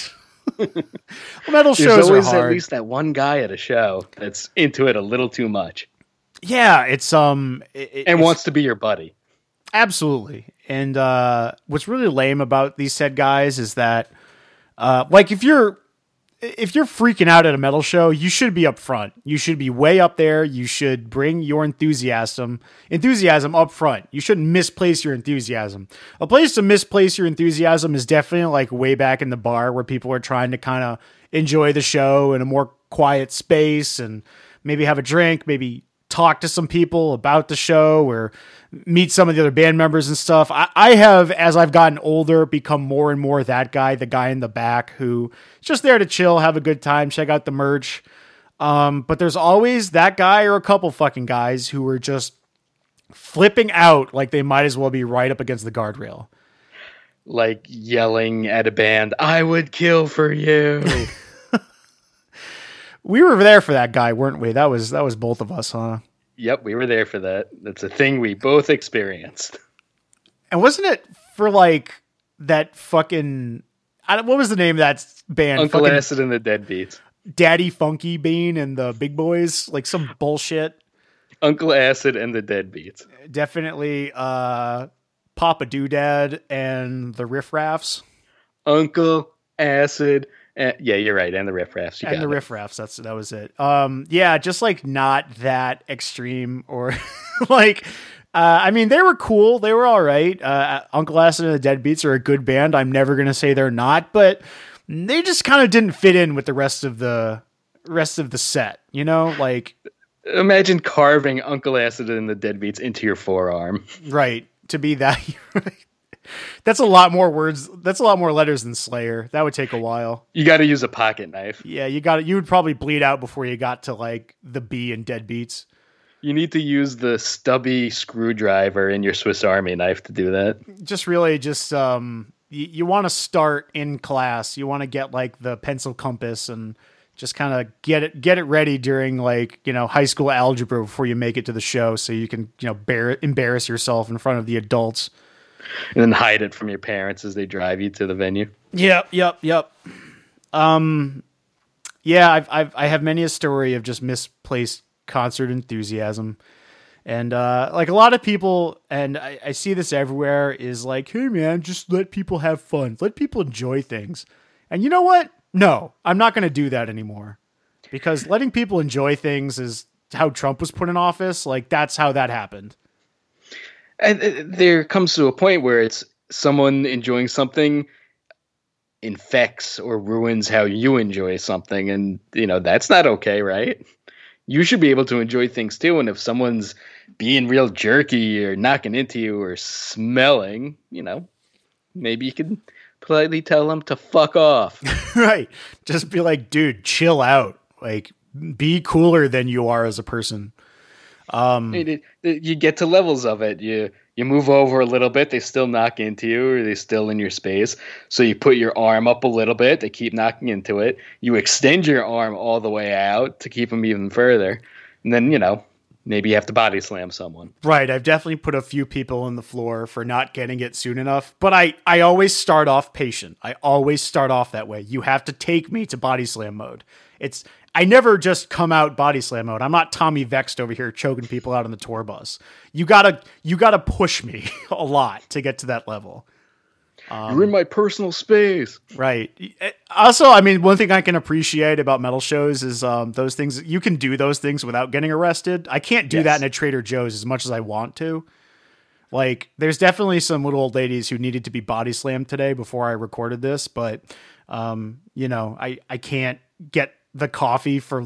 Metal shows There's always are hard. At least that one guy at a show that's into it a little too much. Yeah, it's wants to be your buddy. Absolutely. And what's really lame about these said guys is that like if you're freaking out at a metal show, you should be up front. You should be way up there. You should bring your enthusiasm up front. You shouldn't misplace your enthusiasm. A place to misplace your enthusiasm is definitely like way back in the bar where people are trying to kind of enjoy the show in a more quiet space and maybe have a drink, maybe talk to some people about the show or meet some of the other band members and stuff. I have, as I've gotten older, become more and more that guy, the guy in the back who is just there to chill, have a good time, check out the merch. But there's always that guy or a couple fucking guys who are just flipping out like they might as well be right up against the guardrail. Like yelling at a band, "I would kill for you." We were there for that guy, weren't we? That was both of us, huh? Yep, we were there for that. That's a thing we both experienced. And wasn't it for like that fucking... what was the name of that band? Uncle Acid and the Deadbeats. Daddy Funky Bean and the Big Boys, like some bullshit. Uncle Acid and the Deadbeats. Definitely Papa Doodad and the Riff Raffs. Uncle Acid. Yeah, you're right. And the Riff Raffs. And the Riff Raffs. That was it. Yeah, just like not that extreme or like, I mean, they were cool. They were all right. Uncle Acid and the Deadbeats are a good band. I'm never going to say they're not, but they just kind of didn't fit in with the rest of the set, you know, like imagine carving Uncle Acid and the Deadbeats into your forearm. Right. To be that. That's a lot more words. That's a lot more letters than Slayer. That would take a while. You got to use a pocket knife. Yeah, you would probably bleed out before you got to like the B and Deadbeats. You need to use the stubby screwdriver in your Swiss Army knife to do that. Just really you want to start in class. You want to get like the pencil compass and just kind of get it ready during like, you know, high school algebra before you make it to the show. So you can, you know, embarrass yourself in front of the adults. And then hide it from your parents as they drive you to the venue. Yep. Yeah, I have many a story of just misplaced concert enthusiasm. And like a lot of people, and I see this everywhere, is like, hey man, just let people have fun. Let people enjoy things. And you know what? No, I'm not going to do that anymore. Because letting people enjoy things is how Trump was put in office. Like, that's how that happened. And there comes to a point where it's someone enjoying something infects or ruins how you enjoy something. And, you know, that's not okay, right? You should be able to enjoy things too. And if someone's being real jerky or knocking into you or smelling, you know, maybe you can politely tell them to fuck off. Right. Just be like, dude, chill out. Like, be cooler than you are as a person. You get to levels of it. You move over a little bit, they still knock into you, or they still in your space. So you put your arm up a little bit, they keep knocking into it. You extend your arm all the way out to keep them even further. And then, you know, maybe you have to body slam someone. Right. I've definitely put a few people on the floor for not getting it soon enough. But I always start off patient. I always start off that way. You have to take me to body slam mode. I never just come out body slam mode. I'm not Tommy Vexed over here choking people out on the tour bus. You gotta push me a lot to get to that level. You're in my personal space. Right. Also, I mean, one thing I can appreciate about metal shows is those things. You can do those things without getting arrested. I can't do that in a Trader Joe's as much as I want to. Like, there's definitely some little old ladies who needed to be body slammed today before I recorded this, but you know, I can't get the coffee for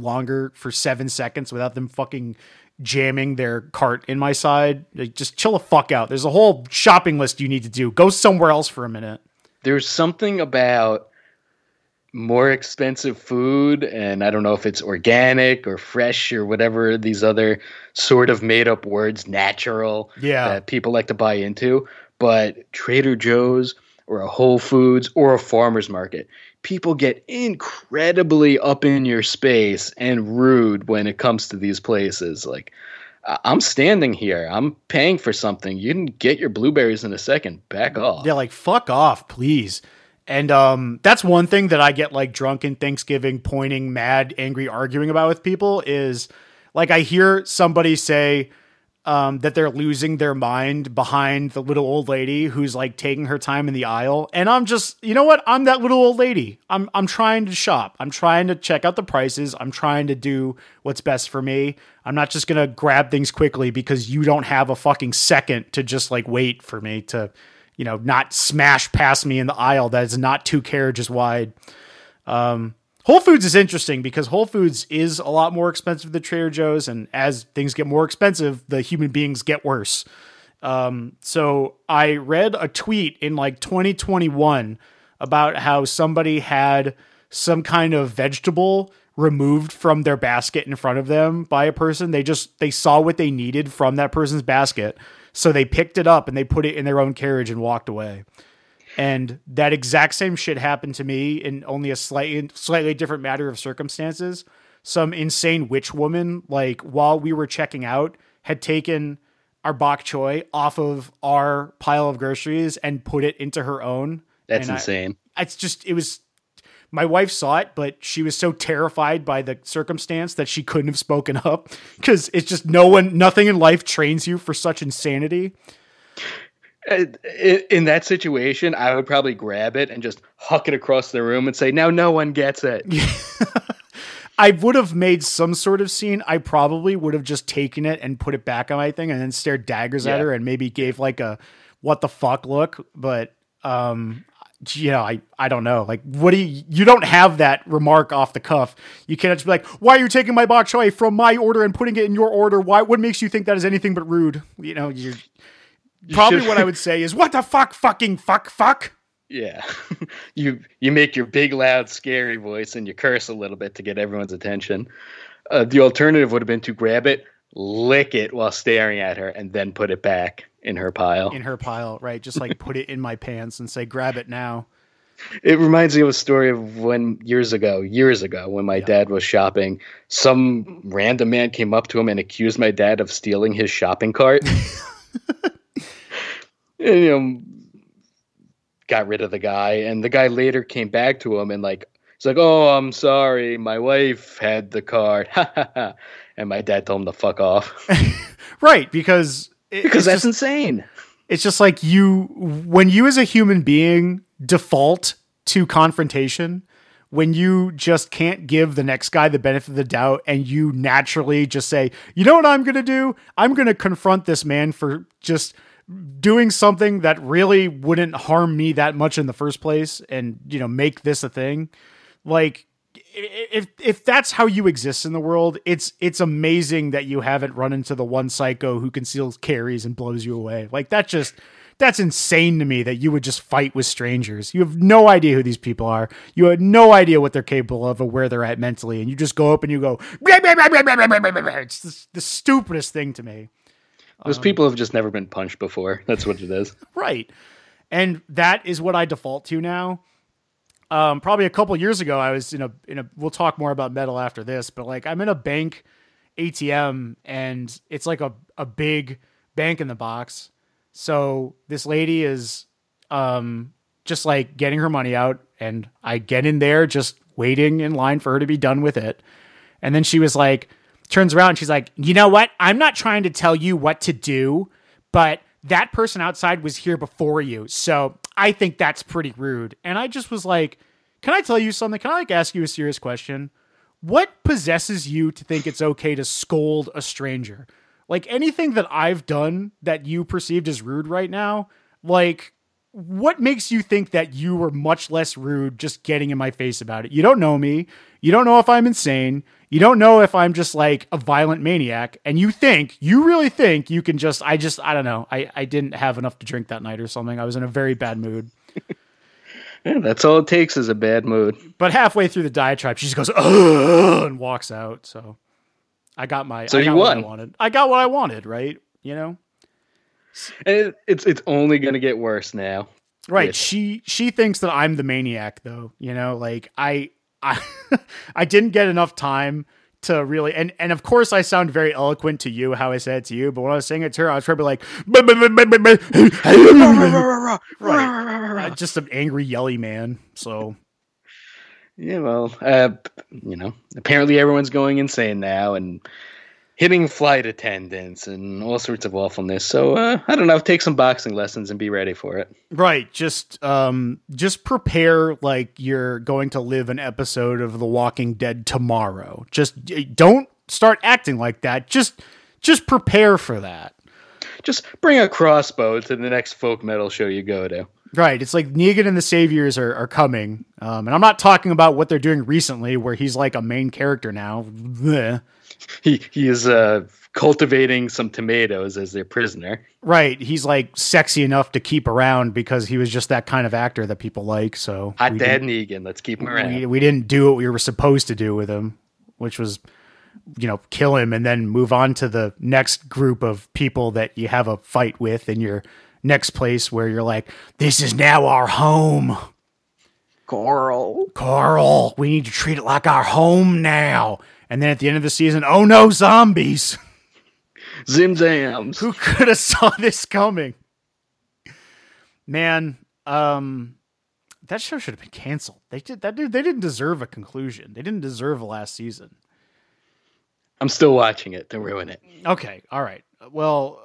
7 seconds without them fucking jamming their cart in my side. Like, just chill the fuck out. There's a whole shopping list you need to do. Go somewhere else for a minute. There's something about more expensive food, and I don't know if it's organic or fresh or whatever these other sort of made up words, natural, that people like to buy into. But Trader Joe's or a Whole Foods or a farmer's market, people get incredibly up in your space and rude when it comes to these places. Like, I'm standing here. I'm paying for something. You can get your blueberries in a second. Back off. Yeah, like, fuck off, please. And that's one thing that I get, like, drunk in Thanksgiving, pointing, mad, angry, arguing about with people is, like, I hear somebody say that they're losing their mind behind the little old lady who's like taking her time in the aisle. And I'm just, you know what? I'm that little old lady. I'm trying to shop. I'm trying to check out the prices. I'm trying to do what's best for me. I'm not just going to grab things quickly because you don't have a fucking second to just like wait for me to, you know, not smash past me in the aisle that is not 2 carriages wide. Whole Foods is interesting because Whole Foods is a lot more expensive than Trader Joe's. And as things get more expensive, the human beings get worse. So I read a tweet in like 2021 about how somebody had some kind of vegetable removed from their basket in front of them by a person. They saw what they needed from that person's basket. So they picked it up and they put it in their own carriage and walked away. And that exact same shit happened to me in only a slightly different matter of circumstances. Some insane witch woman, like while we were checking out, had taken our bok choy off of our pile of groceries and put it into her own. That's insane. it was, my wife saw it, but she was so terrified by the circumstance that she couldn't have spoken up, because it's just nothing in life trains you for such insanity. In that situation, I would probably grab it and just huck it across the room and say, now no one gets it. I would have made some sort of scene. I probably would have just taken it and put it back on my thing and then stared daggers at her and maybe gave like a what the fuck look. But, I don't know. Like, you don't have that remark off the cuff. You can't just be like, why are you taking my bok choy from my order and putting it in your order? What makes you think that is anything but rude? Probably what I would say is, what the fuck, fucking fuck. Yeah. You make your big, loud, scary voice and you curse a little bit to get everyone's attention. The alternative would have been to grab it, lick it while staring at her, and then put it back in her pile. Right. Just like put it in my pants and say, grab it now. It reminds me of a story of when years ago, when my dad was shopping, some random man came up to him and accused my dad of stealing his shopping cart. And, got rid of the guy, and the guy later came back to him and he's like, oh, I'm sorry, my wife had the cart. And my dad told him to fuck off. Right, because that's insane. It's just like when you as a human being default to confrontation, when you just can't give the next guy the benefit of the doubt and you naturally just say, you know what I'm going to do? I'm going to confront this man for just doing something that really wouldn't harm me that much in the first place and, make this a thing. Like, if that's how you exist in the world, it's amazing that you haven't run into the one psycho who conceals carries and blows you away. Like, that's insane to me that you would just fight with strangers. You have no idea who these people are. You have no idea what they're capable of or where they're at mentally. And you just go up and you go, it's the stupidest thing to me. Those people have just never been punched before. That's what it is. Right. And that is what I default to now. Probably a couple years ago, I was in a, we'll talk more about metal after this, but I'm in a bank ATM and it's like a big bank in the box. So this lady is, just getting her money out, and I get in there just waiting in line for her to be done with it. And then she was turns around and she's like, you know what? I'm not trying to tell you what to do, but that person outside was here before you. So I think that's pretty rude. And I just was like, can I tell you something? Can I ask you a serious question? What possesses you to think it's okay to scold a stranger? Anything that I've done that you perceived as rude right now, what makes you think that you were much less rude just getting in my face about it? You don't know me. You don't know if I'm insane. You don't know if I'm just a violent maniac. And you really think you can I don't know. I didn't have enough to drink that night or something. I was in a very bad mood. Yeah, that's all it takes is a bad mood. But halfway through the diatribe, she just goes, ugh, and walks out. So I got what I wanted. I got what I wanted, right? And it's only going to get worse now. Right. She thinks that I'm the maniac though. I didn't get enough time to really, and of course I sound very eloquent to you, how I said it to you, but when I was saying it to her, I was trying to be right. Just an angry, yelly man. So. Yeah, well, apparently everyone's going insane now and hitting flight attendants and all sorts of awfulness. So, I don't know, take some boxing lessons and be ready for it. Right. Just prepare like you're going to live an episode of The Walking Dead tomorrow. Just don't start acting like that. Just prepare for that. Just bring a crossbow to the next folk metal show you go to. Right. It's like Negan and the Saviors are coming. And I'm not talking about what they're doing recently where he's like a main character now. Blech. He is cultivating some tomatoes as their prisoner. Right. He's sexy enough to keep around because he was just that kind of actor that people like. So Hot Dad Negan. Let's keep him around. We didn't do what we were supposed to do with him, which was, kill him and then move on to the next group of people that you have a fight with in your next place where you're like, this is now our home. Carl, we need to treat it like our home now. And then at the end of the season, oh no, zombies. Zimzams. Who could have saw this coming? Man, That show should have been canceled. They didn't deserve a conclusion. They didn't deserve a last season. I'm still watching it. Don't ruin it. Okay, all right. Well,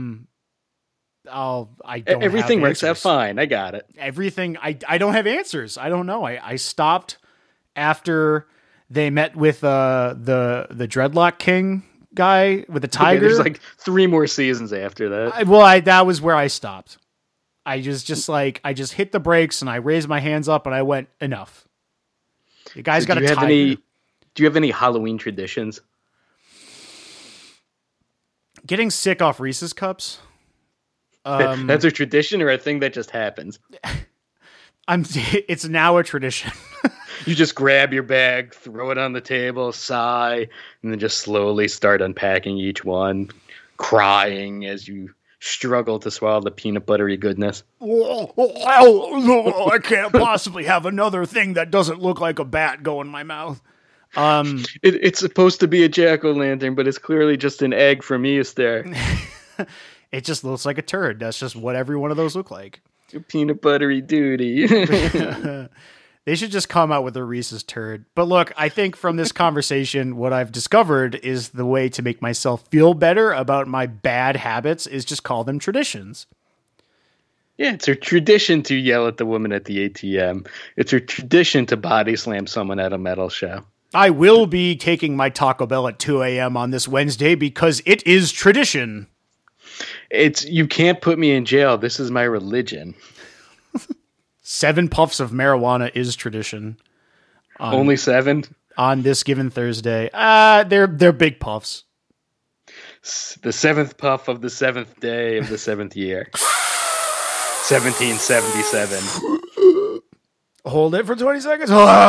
I don't. Everything have works out answers. fine. I got it. Everything. I don't have answers. I don't know. I stopped after they met with the Dreadlock King guy with the tiger. There's like 3 more seasons after that. That was where I stopped. I just hit the brakes and I raised my hands up and I went, enough. The guy's got a tiger. Do you have any Halloween traditions? Getting sick off Reese's cups. That's a tradition or a thing that just happens? It's now a tradition. You just grab your bag, throw it on the table, sigh, and then just slowly start unpacking each one, crying as you struggle to swallow the peanut buttery goodness. I can't possibly have another thing that doesn't look like a bat go in my mouth. It's supposed to be a jack-o'-lantern, but it's clearly just an egg from Easter. It just looks like a turd. That's just what every one of those look like. Peanut buttery duty. They should just come out with a Reese's turd. But look, I think from this conversation, what I've discovered is the way to make myself feel better about my bad habits is just call them traditions. Yeah, it's a tradition to yell at the woman at the ATM. It's a tradition to body slam someone at a metal show. I will be taking my Taco Bell at 2 a.m. on this Wednesday because it is tradition. You can't put me in jail. This is my religion. 7 puffs of marijuana is tradition. Only 7? On this given Thursday. They're big puffs. The 7th puff of the 7th day of the 7th year. 1777. Hold it for 20 seconds.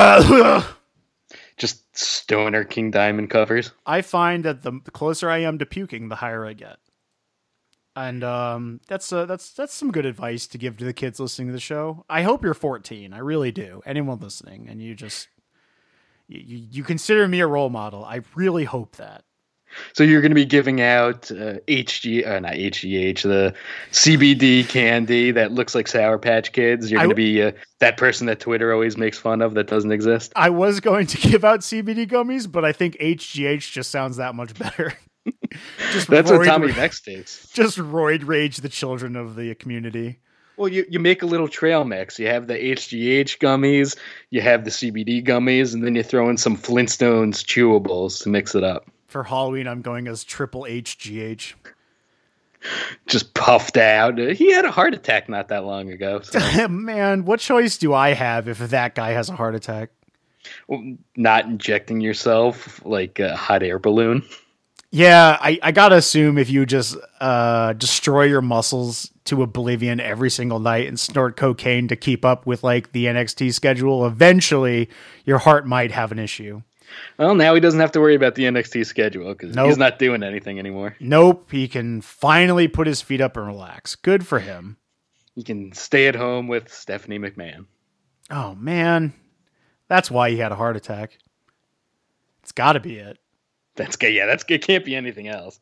Just stoner King Diamond covers. I find that the closer I am to puking, the higher I get. And that's some good advice to give to the kids listening to the show. I hope you're 14. I really do. Anyone listening, and you consider me a role model. I really hope that. So you're going to be giving out not HGH, the CBD candy that looks like Sour Patch Kids. You're going to be that person that Twitter always makes fun of that doesn't exist. I was going to give out CBD gummies, but I think HGH just sounds that much better. That's what Tommy Vex takes. Just roid rage the children of the community. Well, you make a little trail mix. You have the HGH gummies, you have the CBD gummies, and then you throw in some Flintstones chewables to mix it up. For Halloween, I'm going as triple HGH. Just puffed out. He had a heart attack not that long ago. So. Man, what choice do I have if that guy has a heart attack? Well, not injecting yourself like a hot air balloon. Yeah, I gotta assume if you just destroy your muscles to oblivion every single night and snort cocaine to keep up with like the NXT schedule, eventually your heart might have an issue. Well, now he doesn't have to worry about the NXT schedule because he's not doing anything anymore. Nope, he can finally put his feet up and relax. Good for him. He can stay at home with Stephanie McMahon. Oh, man. That's why he had a heart attack. It's got to be it. It can't be anything else.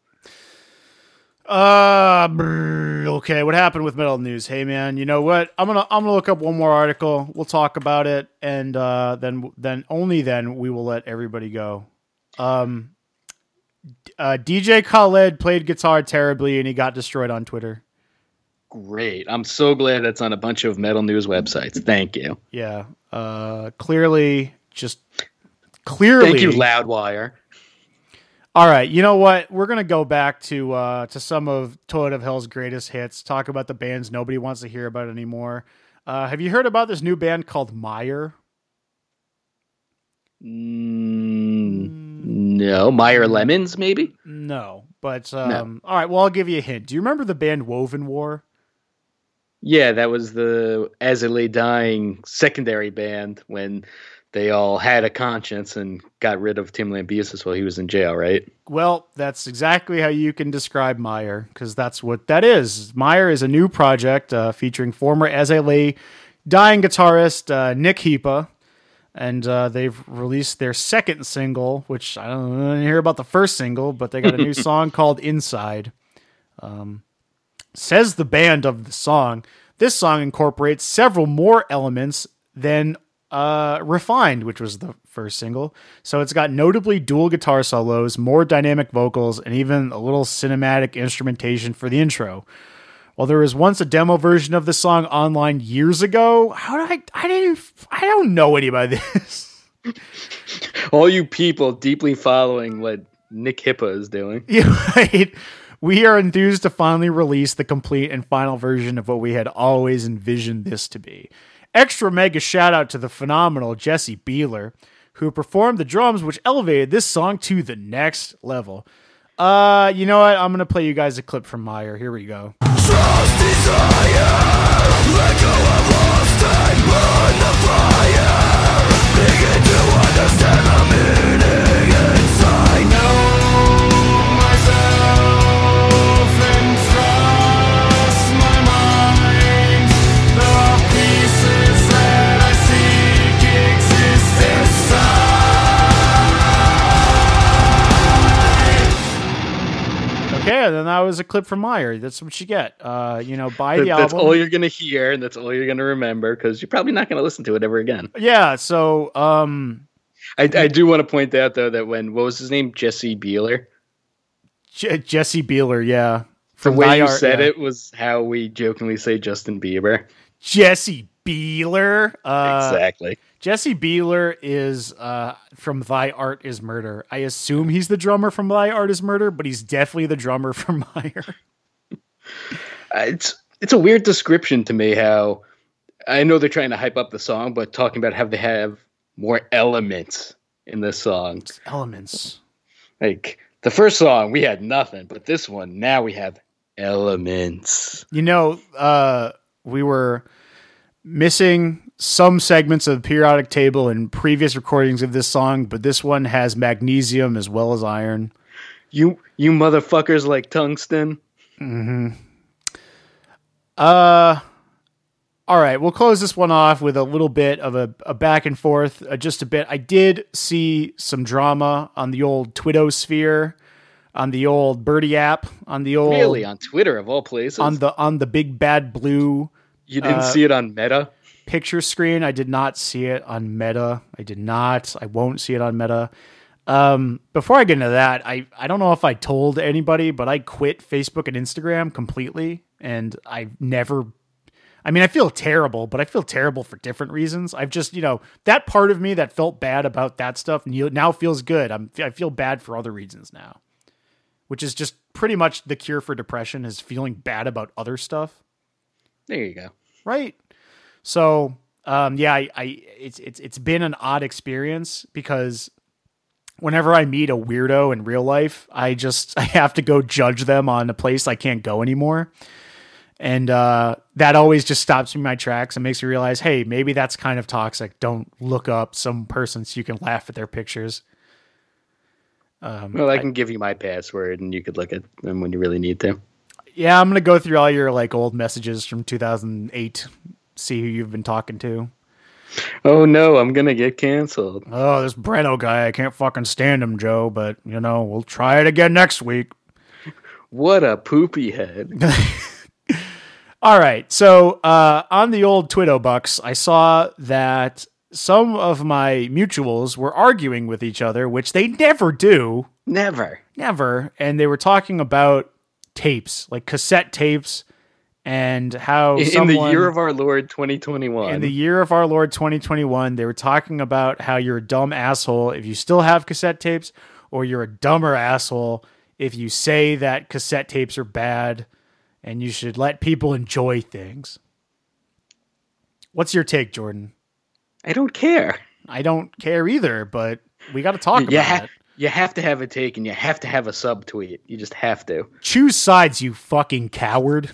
Okay, what happened with Metal News? Hey man, you know what? I'm gonna look up one more article. We'll talk about it, and then only then we will let everybody go. DJ Khaled played guitar terribly, and he got destroyed on Twitter. Great! I'm so glad that's on a bunch of Metal News websites. Thank you. Yeah. Clearly. Thank you, Loudwire. All right, you know what? We're gonna go back to some of Toilet of Hell's greatest hits. Talk about the bands nobody wants to hear about anymore. Have you heard about this new band called Meyer? No, Meyer Lemons, maybe. No, but no. All right. Well, I'll give you a hint. Do you remember the band Woven War? Yeah, that was the As I Lay Dying secondary band when they all had a conscience and got rid of Tim Lambesis while he was in jail, right? Well, that's exactly how you can describe Meyer, because that's what that is. Meyer is a new project featuring former As I Lay Dying guitarist Nick Hepa, and they've released their second single, which I didn't hear about the first single, but they got a new song called Inside. Says the band of the song, this song incorporates several more elements than Refined, which was the first single. So it's got notably dual guitar solos, more dynamic vocals, and even a little cinematic instrumentation for the intro. While there was once a demo version of the song online years ago, I don't know any about this. All you people deeply following what Nick Hippa is doing. Yeah, right. We are enthused to finally release the complete and final version of what we had always envisioned this to be. Extra mega shout out to the phenomenal Jesse Beeler, who performed the drums, which elevated this song to the next level. You know what? I'm going to play you guys a clip from Meyer. Here we go. Trust desire, let go of lost time, burn the fire, begin to understand the meaning inside. Know myself and trust my mind, the pieces that I seek exist inside. Okay, then that was a clip from Meyer. That's what you get. Buy the album. That's all you're gonna hear, and that's all you're gonna remember, because you're probably not gonna listen to it ever again. Yeah. So, I do want to point out though that what was his name? Jesse Beeler. Jesse Beeler. Yeah. The way Thy you Art, said yeah. it was how we jokingly say Justin Bieber. Jesse Beeler. Exactly. Jesse Beeler is from Thy Art Is Murder. I assume he's the drummer from Thy Art Is Murder, but he's definitely the drummer from Meyer. It's a weird description to me. How I know they're trying to hype up the song, but talking about how they have more elements in this song. Elements. Like the first song, we had nothing, but this one now we have elements. We were missing some segments of the periodic table in previous recordings of this song, but this one has magnesium as well as iron. You motherfuckers like tungsten. Mm-hmm. All right, we'll close this one off with a little bit of a back and forth, just a bit. I did see some drama on the old Twittosphere, on the old Birdie app, on the old Really, on Twitter of all places. on the big bad blue. You didn't see it on Meta? Picture screen. I did not see it on Meta. I did not. I won't see it on Meta. Before I get into that, I don't know if I told anybody, but I quit Facebook and Instagram completely. And I feel terrible, but I feel terrible for different reasons. I've just, that part of me that felt bad about that stuff now feels good. I feel bad for other reasons now, which is just pretty much the cure for depression, is feeling bad about other stuff. There you go. Right. So, it's been an odd experience, because whenever I meet a weirdo in real life, I have to go judge them on a place I can't go anymore. And that always just stops me in my tracks and makes me realize, hey, maybe that's kind of toxic. Don't look up some person so you can laugh at their pictures. Well, I can give you my password, and you could look at them when you really need to. Yeah, I'm going to go through all your old messages from 2008, see who you've been talking to. Oh no, I'm going to get canceled. Oh, this Breno guy, I can't fucking stand him, Joe, but, we'll try it again next week. What a poopy head. All right, so on the old Twitto Bucks, I saw that some of my mutuals were arguing with each other, which they never do. Never. And they were talking about tapes, like cassette tapes, and how in the year of our Lord 2021. In the year of our Lord 2021, they were talking about how you're a dumb asshole if you still have cassette tapes, or you're a dumber asshole if you say that cassette tapes are bad and you should let people enjoy things. What's your take, Jordan? I don't care. I don't care either, but we got to talk about it. You have to have a take, and you have to have a subtweet. You just have to. Choose sides, you fucking coward.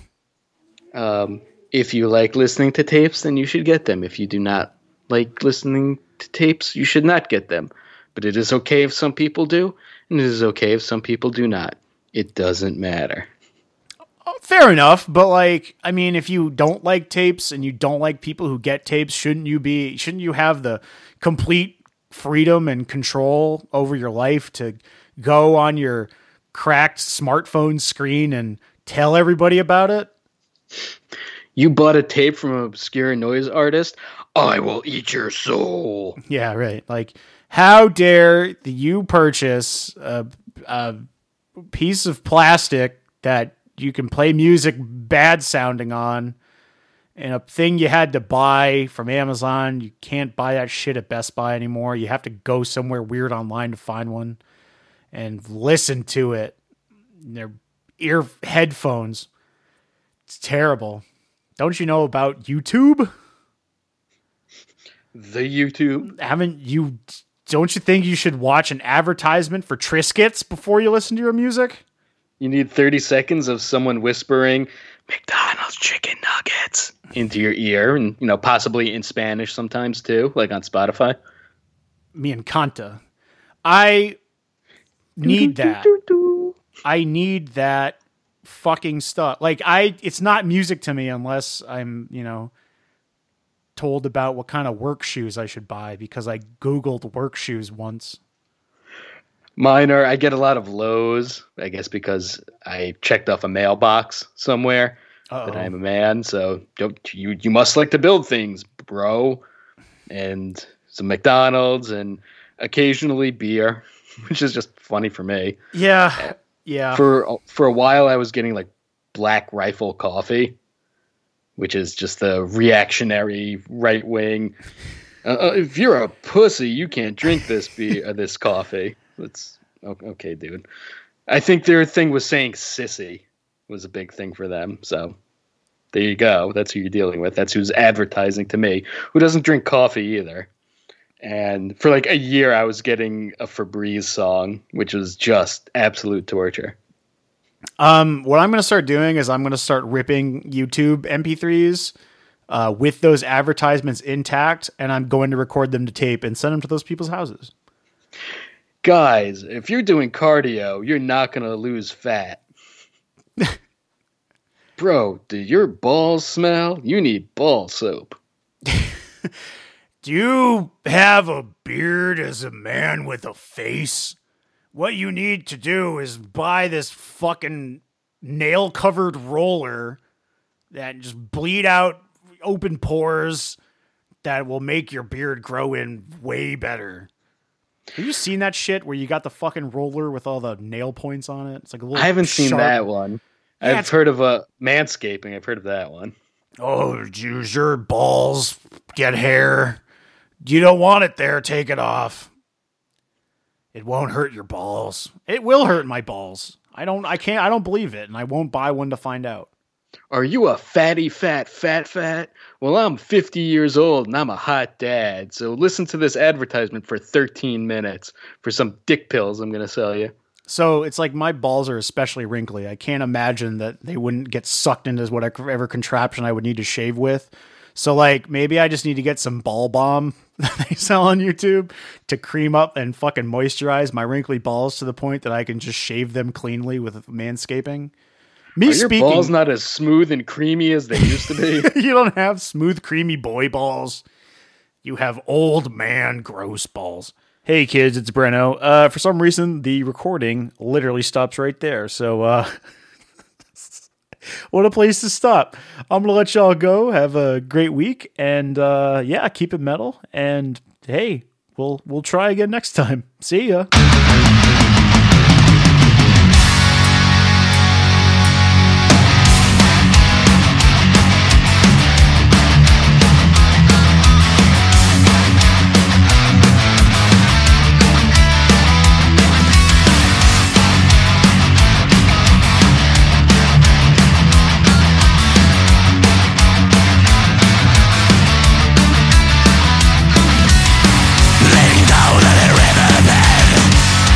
If you like listening to tapes, then you should get them. If you do not like listening to tapes, you should not get them. But it is okay if some people do, and it is okay if some people do not. It doesn't matter. Fair enough, but if you don't like tapes and you don't like people who get tapes, shouldn't you have the complete freedom and control over your life to go on your cracked smartphone screen and tell everybody about it? You bought a tape from an obscure noise artist? I will eat your soul. Yeah, right. Like, how dare you purchase a piece of plastic that you can play music bad sounding on, and a thing you had to buy from Amazon? You can't buy that shit at Best Buy anymore. You have to go somewhere weird online to find one and listen to it. Their ear headphones. It's terrible. Don't you know about YouTube? The YouTube? Don't you think you should watch an advertisement for Triscuits before you listen to your music? You need 30 seconds of someone whispering McDonald's chicken nuggets into your ear, and possibly in Spanish sometimes too, like on Spotify. Me encanta. I need that. I need that fucking stuff. Like, it's not music to me unless I'm, told about what kind of work shoes I should buy, because I Googled work shoes once. Mine are, I get a lot of Lowe's, I guess because I checked off a mailbox somewhere that I'm a man. So you must like to build things, bro. And some McDonald's and occasionally beer, which is just funny for me. Yeah. Yeah. For a while, I was getting like Black Rifle coffee, which is just the reactionary right wing. If you're a pussy, you can't drink this beer, this coffee. That's okay, dude. I think their thing was saying sissy was a big thing for them. So there you go. That's who you're dealing with. That's who's advertising to me, who doesn't drink coffee either. And for like a year, I was getting a Febreze song, which was just absolute torture. What I'm going to start doing is I'm going to start ripping YouTube MP3s with those advertisements intact, and I'm going to record them to tape and send them to those people's houses. Guys, if you're doing cardio, you're not going to lose fat. Bro, do your balls smell? You need ball soap. Do you have a beard as a man with a face? What you need to do is buy this fucking nail-covered roller that just bleed out open pores that will make your beard grow in way better. Have you seen that shit where you got the fucking roller with all the nail points on it? It's like a little. I haven't seen that one. Yeah, I've heard of manscaping. I've heard of that one. Oh, use your balls, get hair. You don't want it there, take it off. It won't hurt your balls. It will hurt my balls. I don't believe it, and I won't buy one to find out. Are you a fatty fat? Well, I'm 50 years old and I'm a hot dad. So listen to this advertisement for 13 minutes for some dick pills I'm going to sell you. So it's like my balls are especially wrinkly. I can't imagine that they wouldn't get sucked into whatever contraption I would need to shave with. So like maybe I just need to get some ball balm that they sell on YouTube to cream up and fucking moisturize my wrinkly balls to the point that I can just shave them cleanly with manscaping. Are your balls not as smooth and creamy as they used to be? You don't have smooth, creamy boy balls. You have old man gross balls. Hey kids, it's Breno. For some reason, the recording literally stops right there. So, what a place to stop. I'm going to let y'all go. Have a great week. And, yeah, keep it metal. And, hey, we'll try again next time. See ya. Laying down on the riverbed,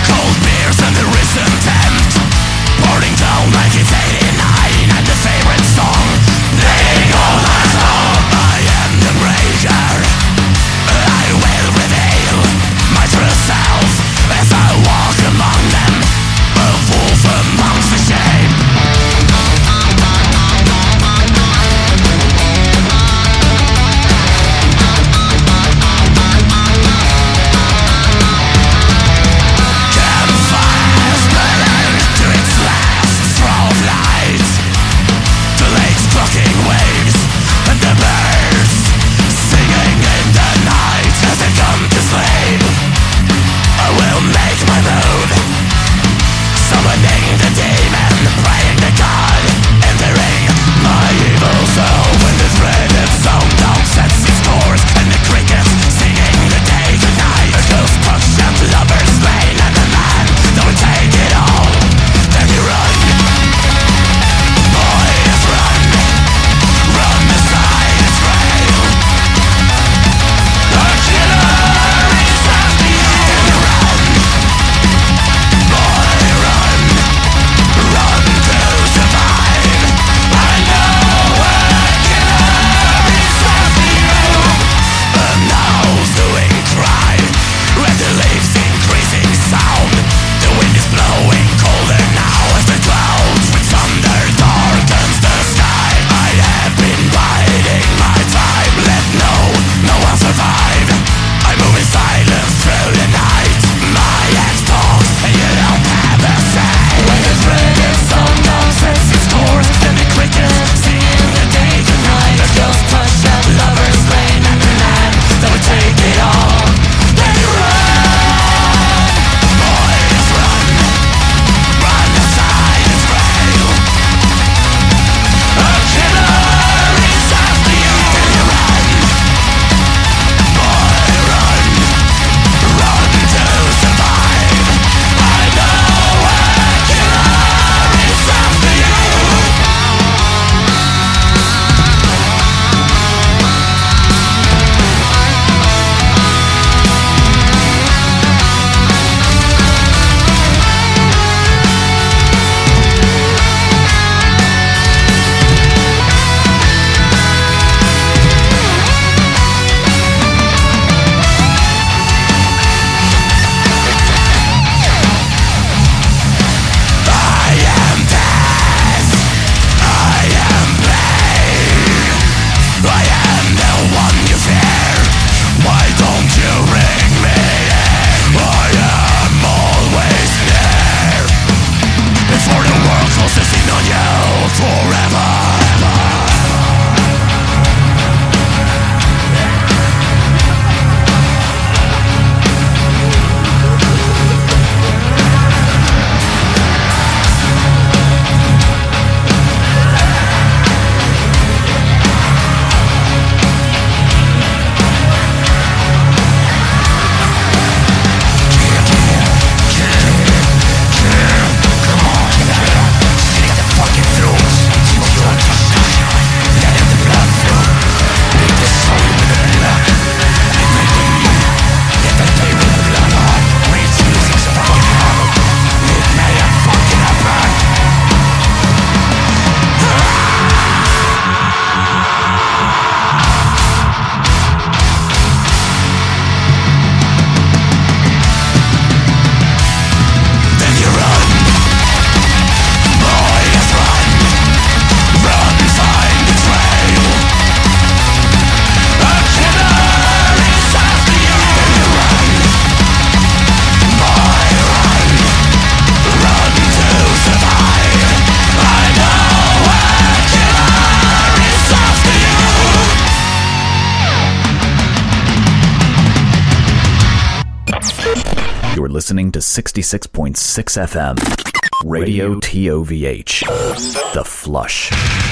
listening to 66.6 FM. Radio TOVH. The Flush.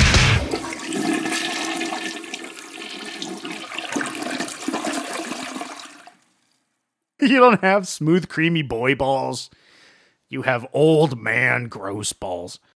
You don't have smooth, creamy boy balls. You have old man gross balls.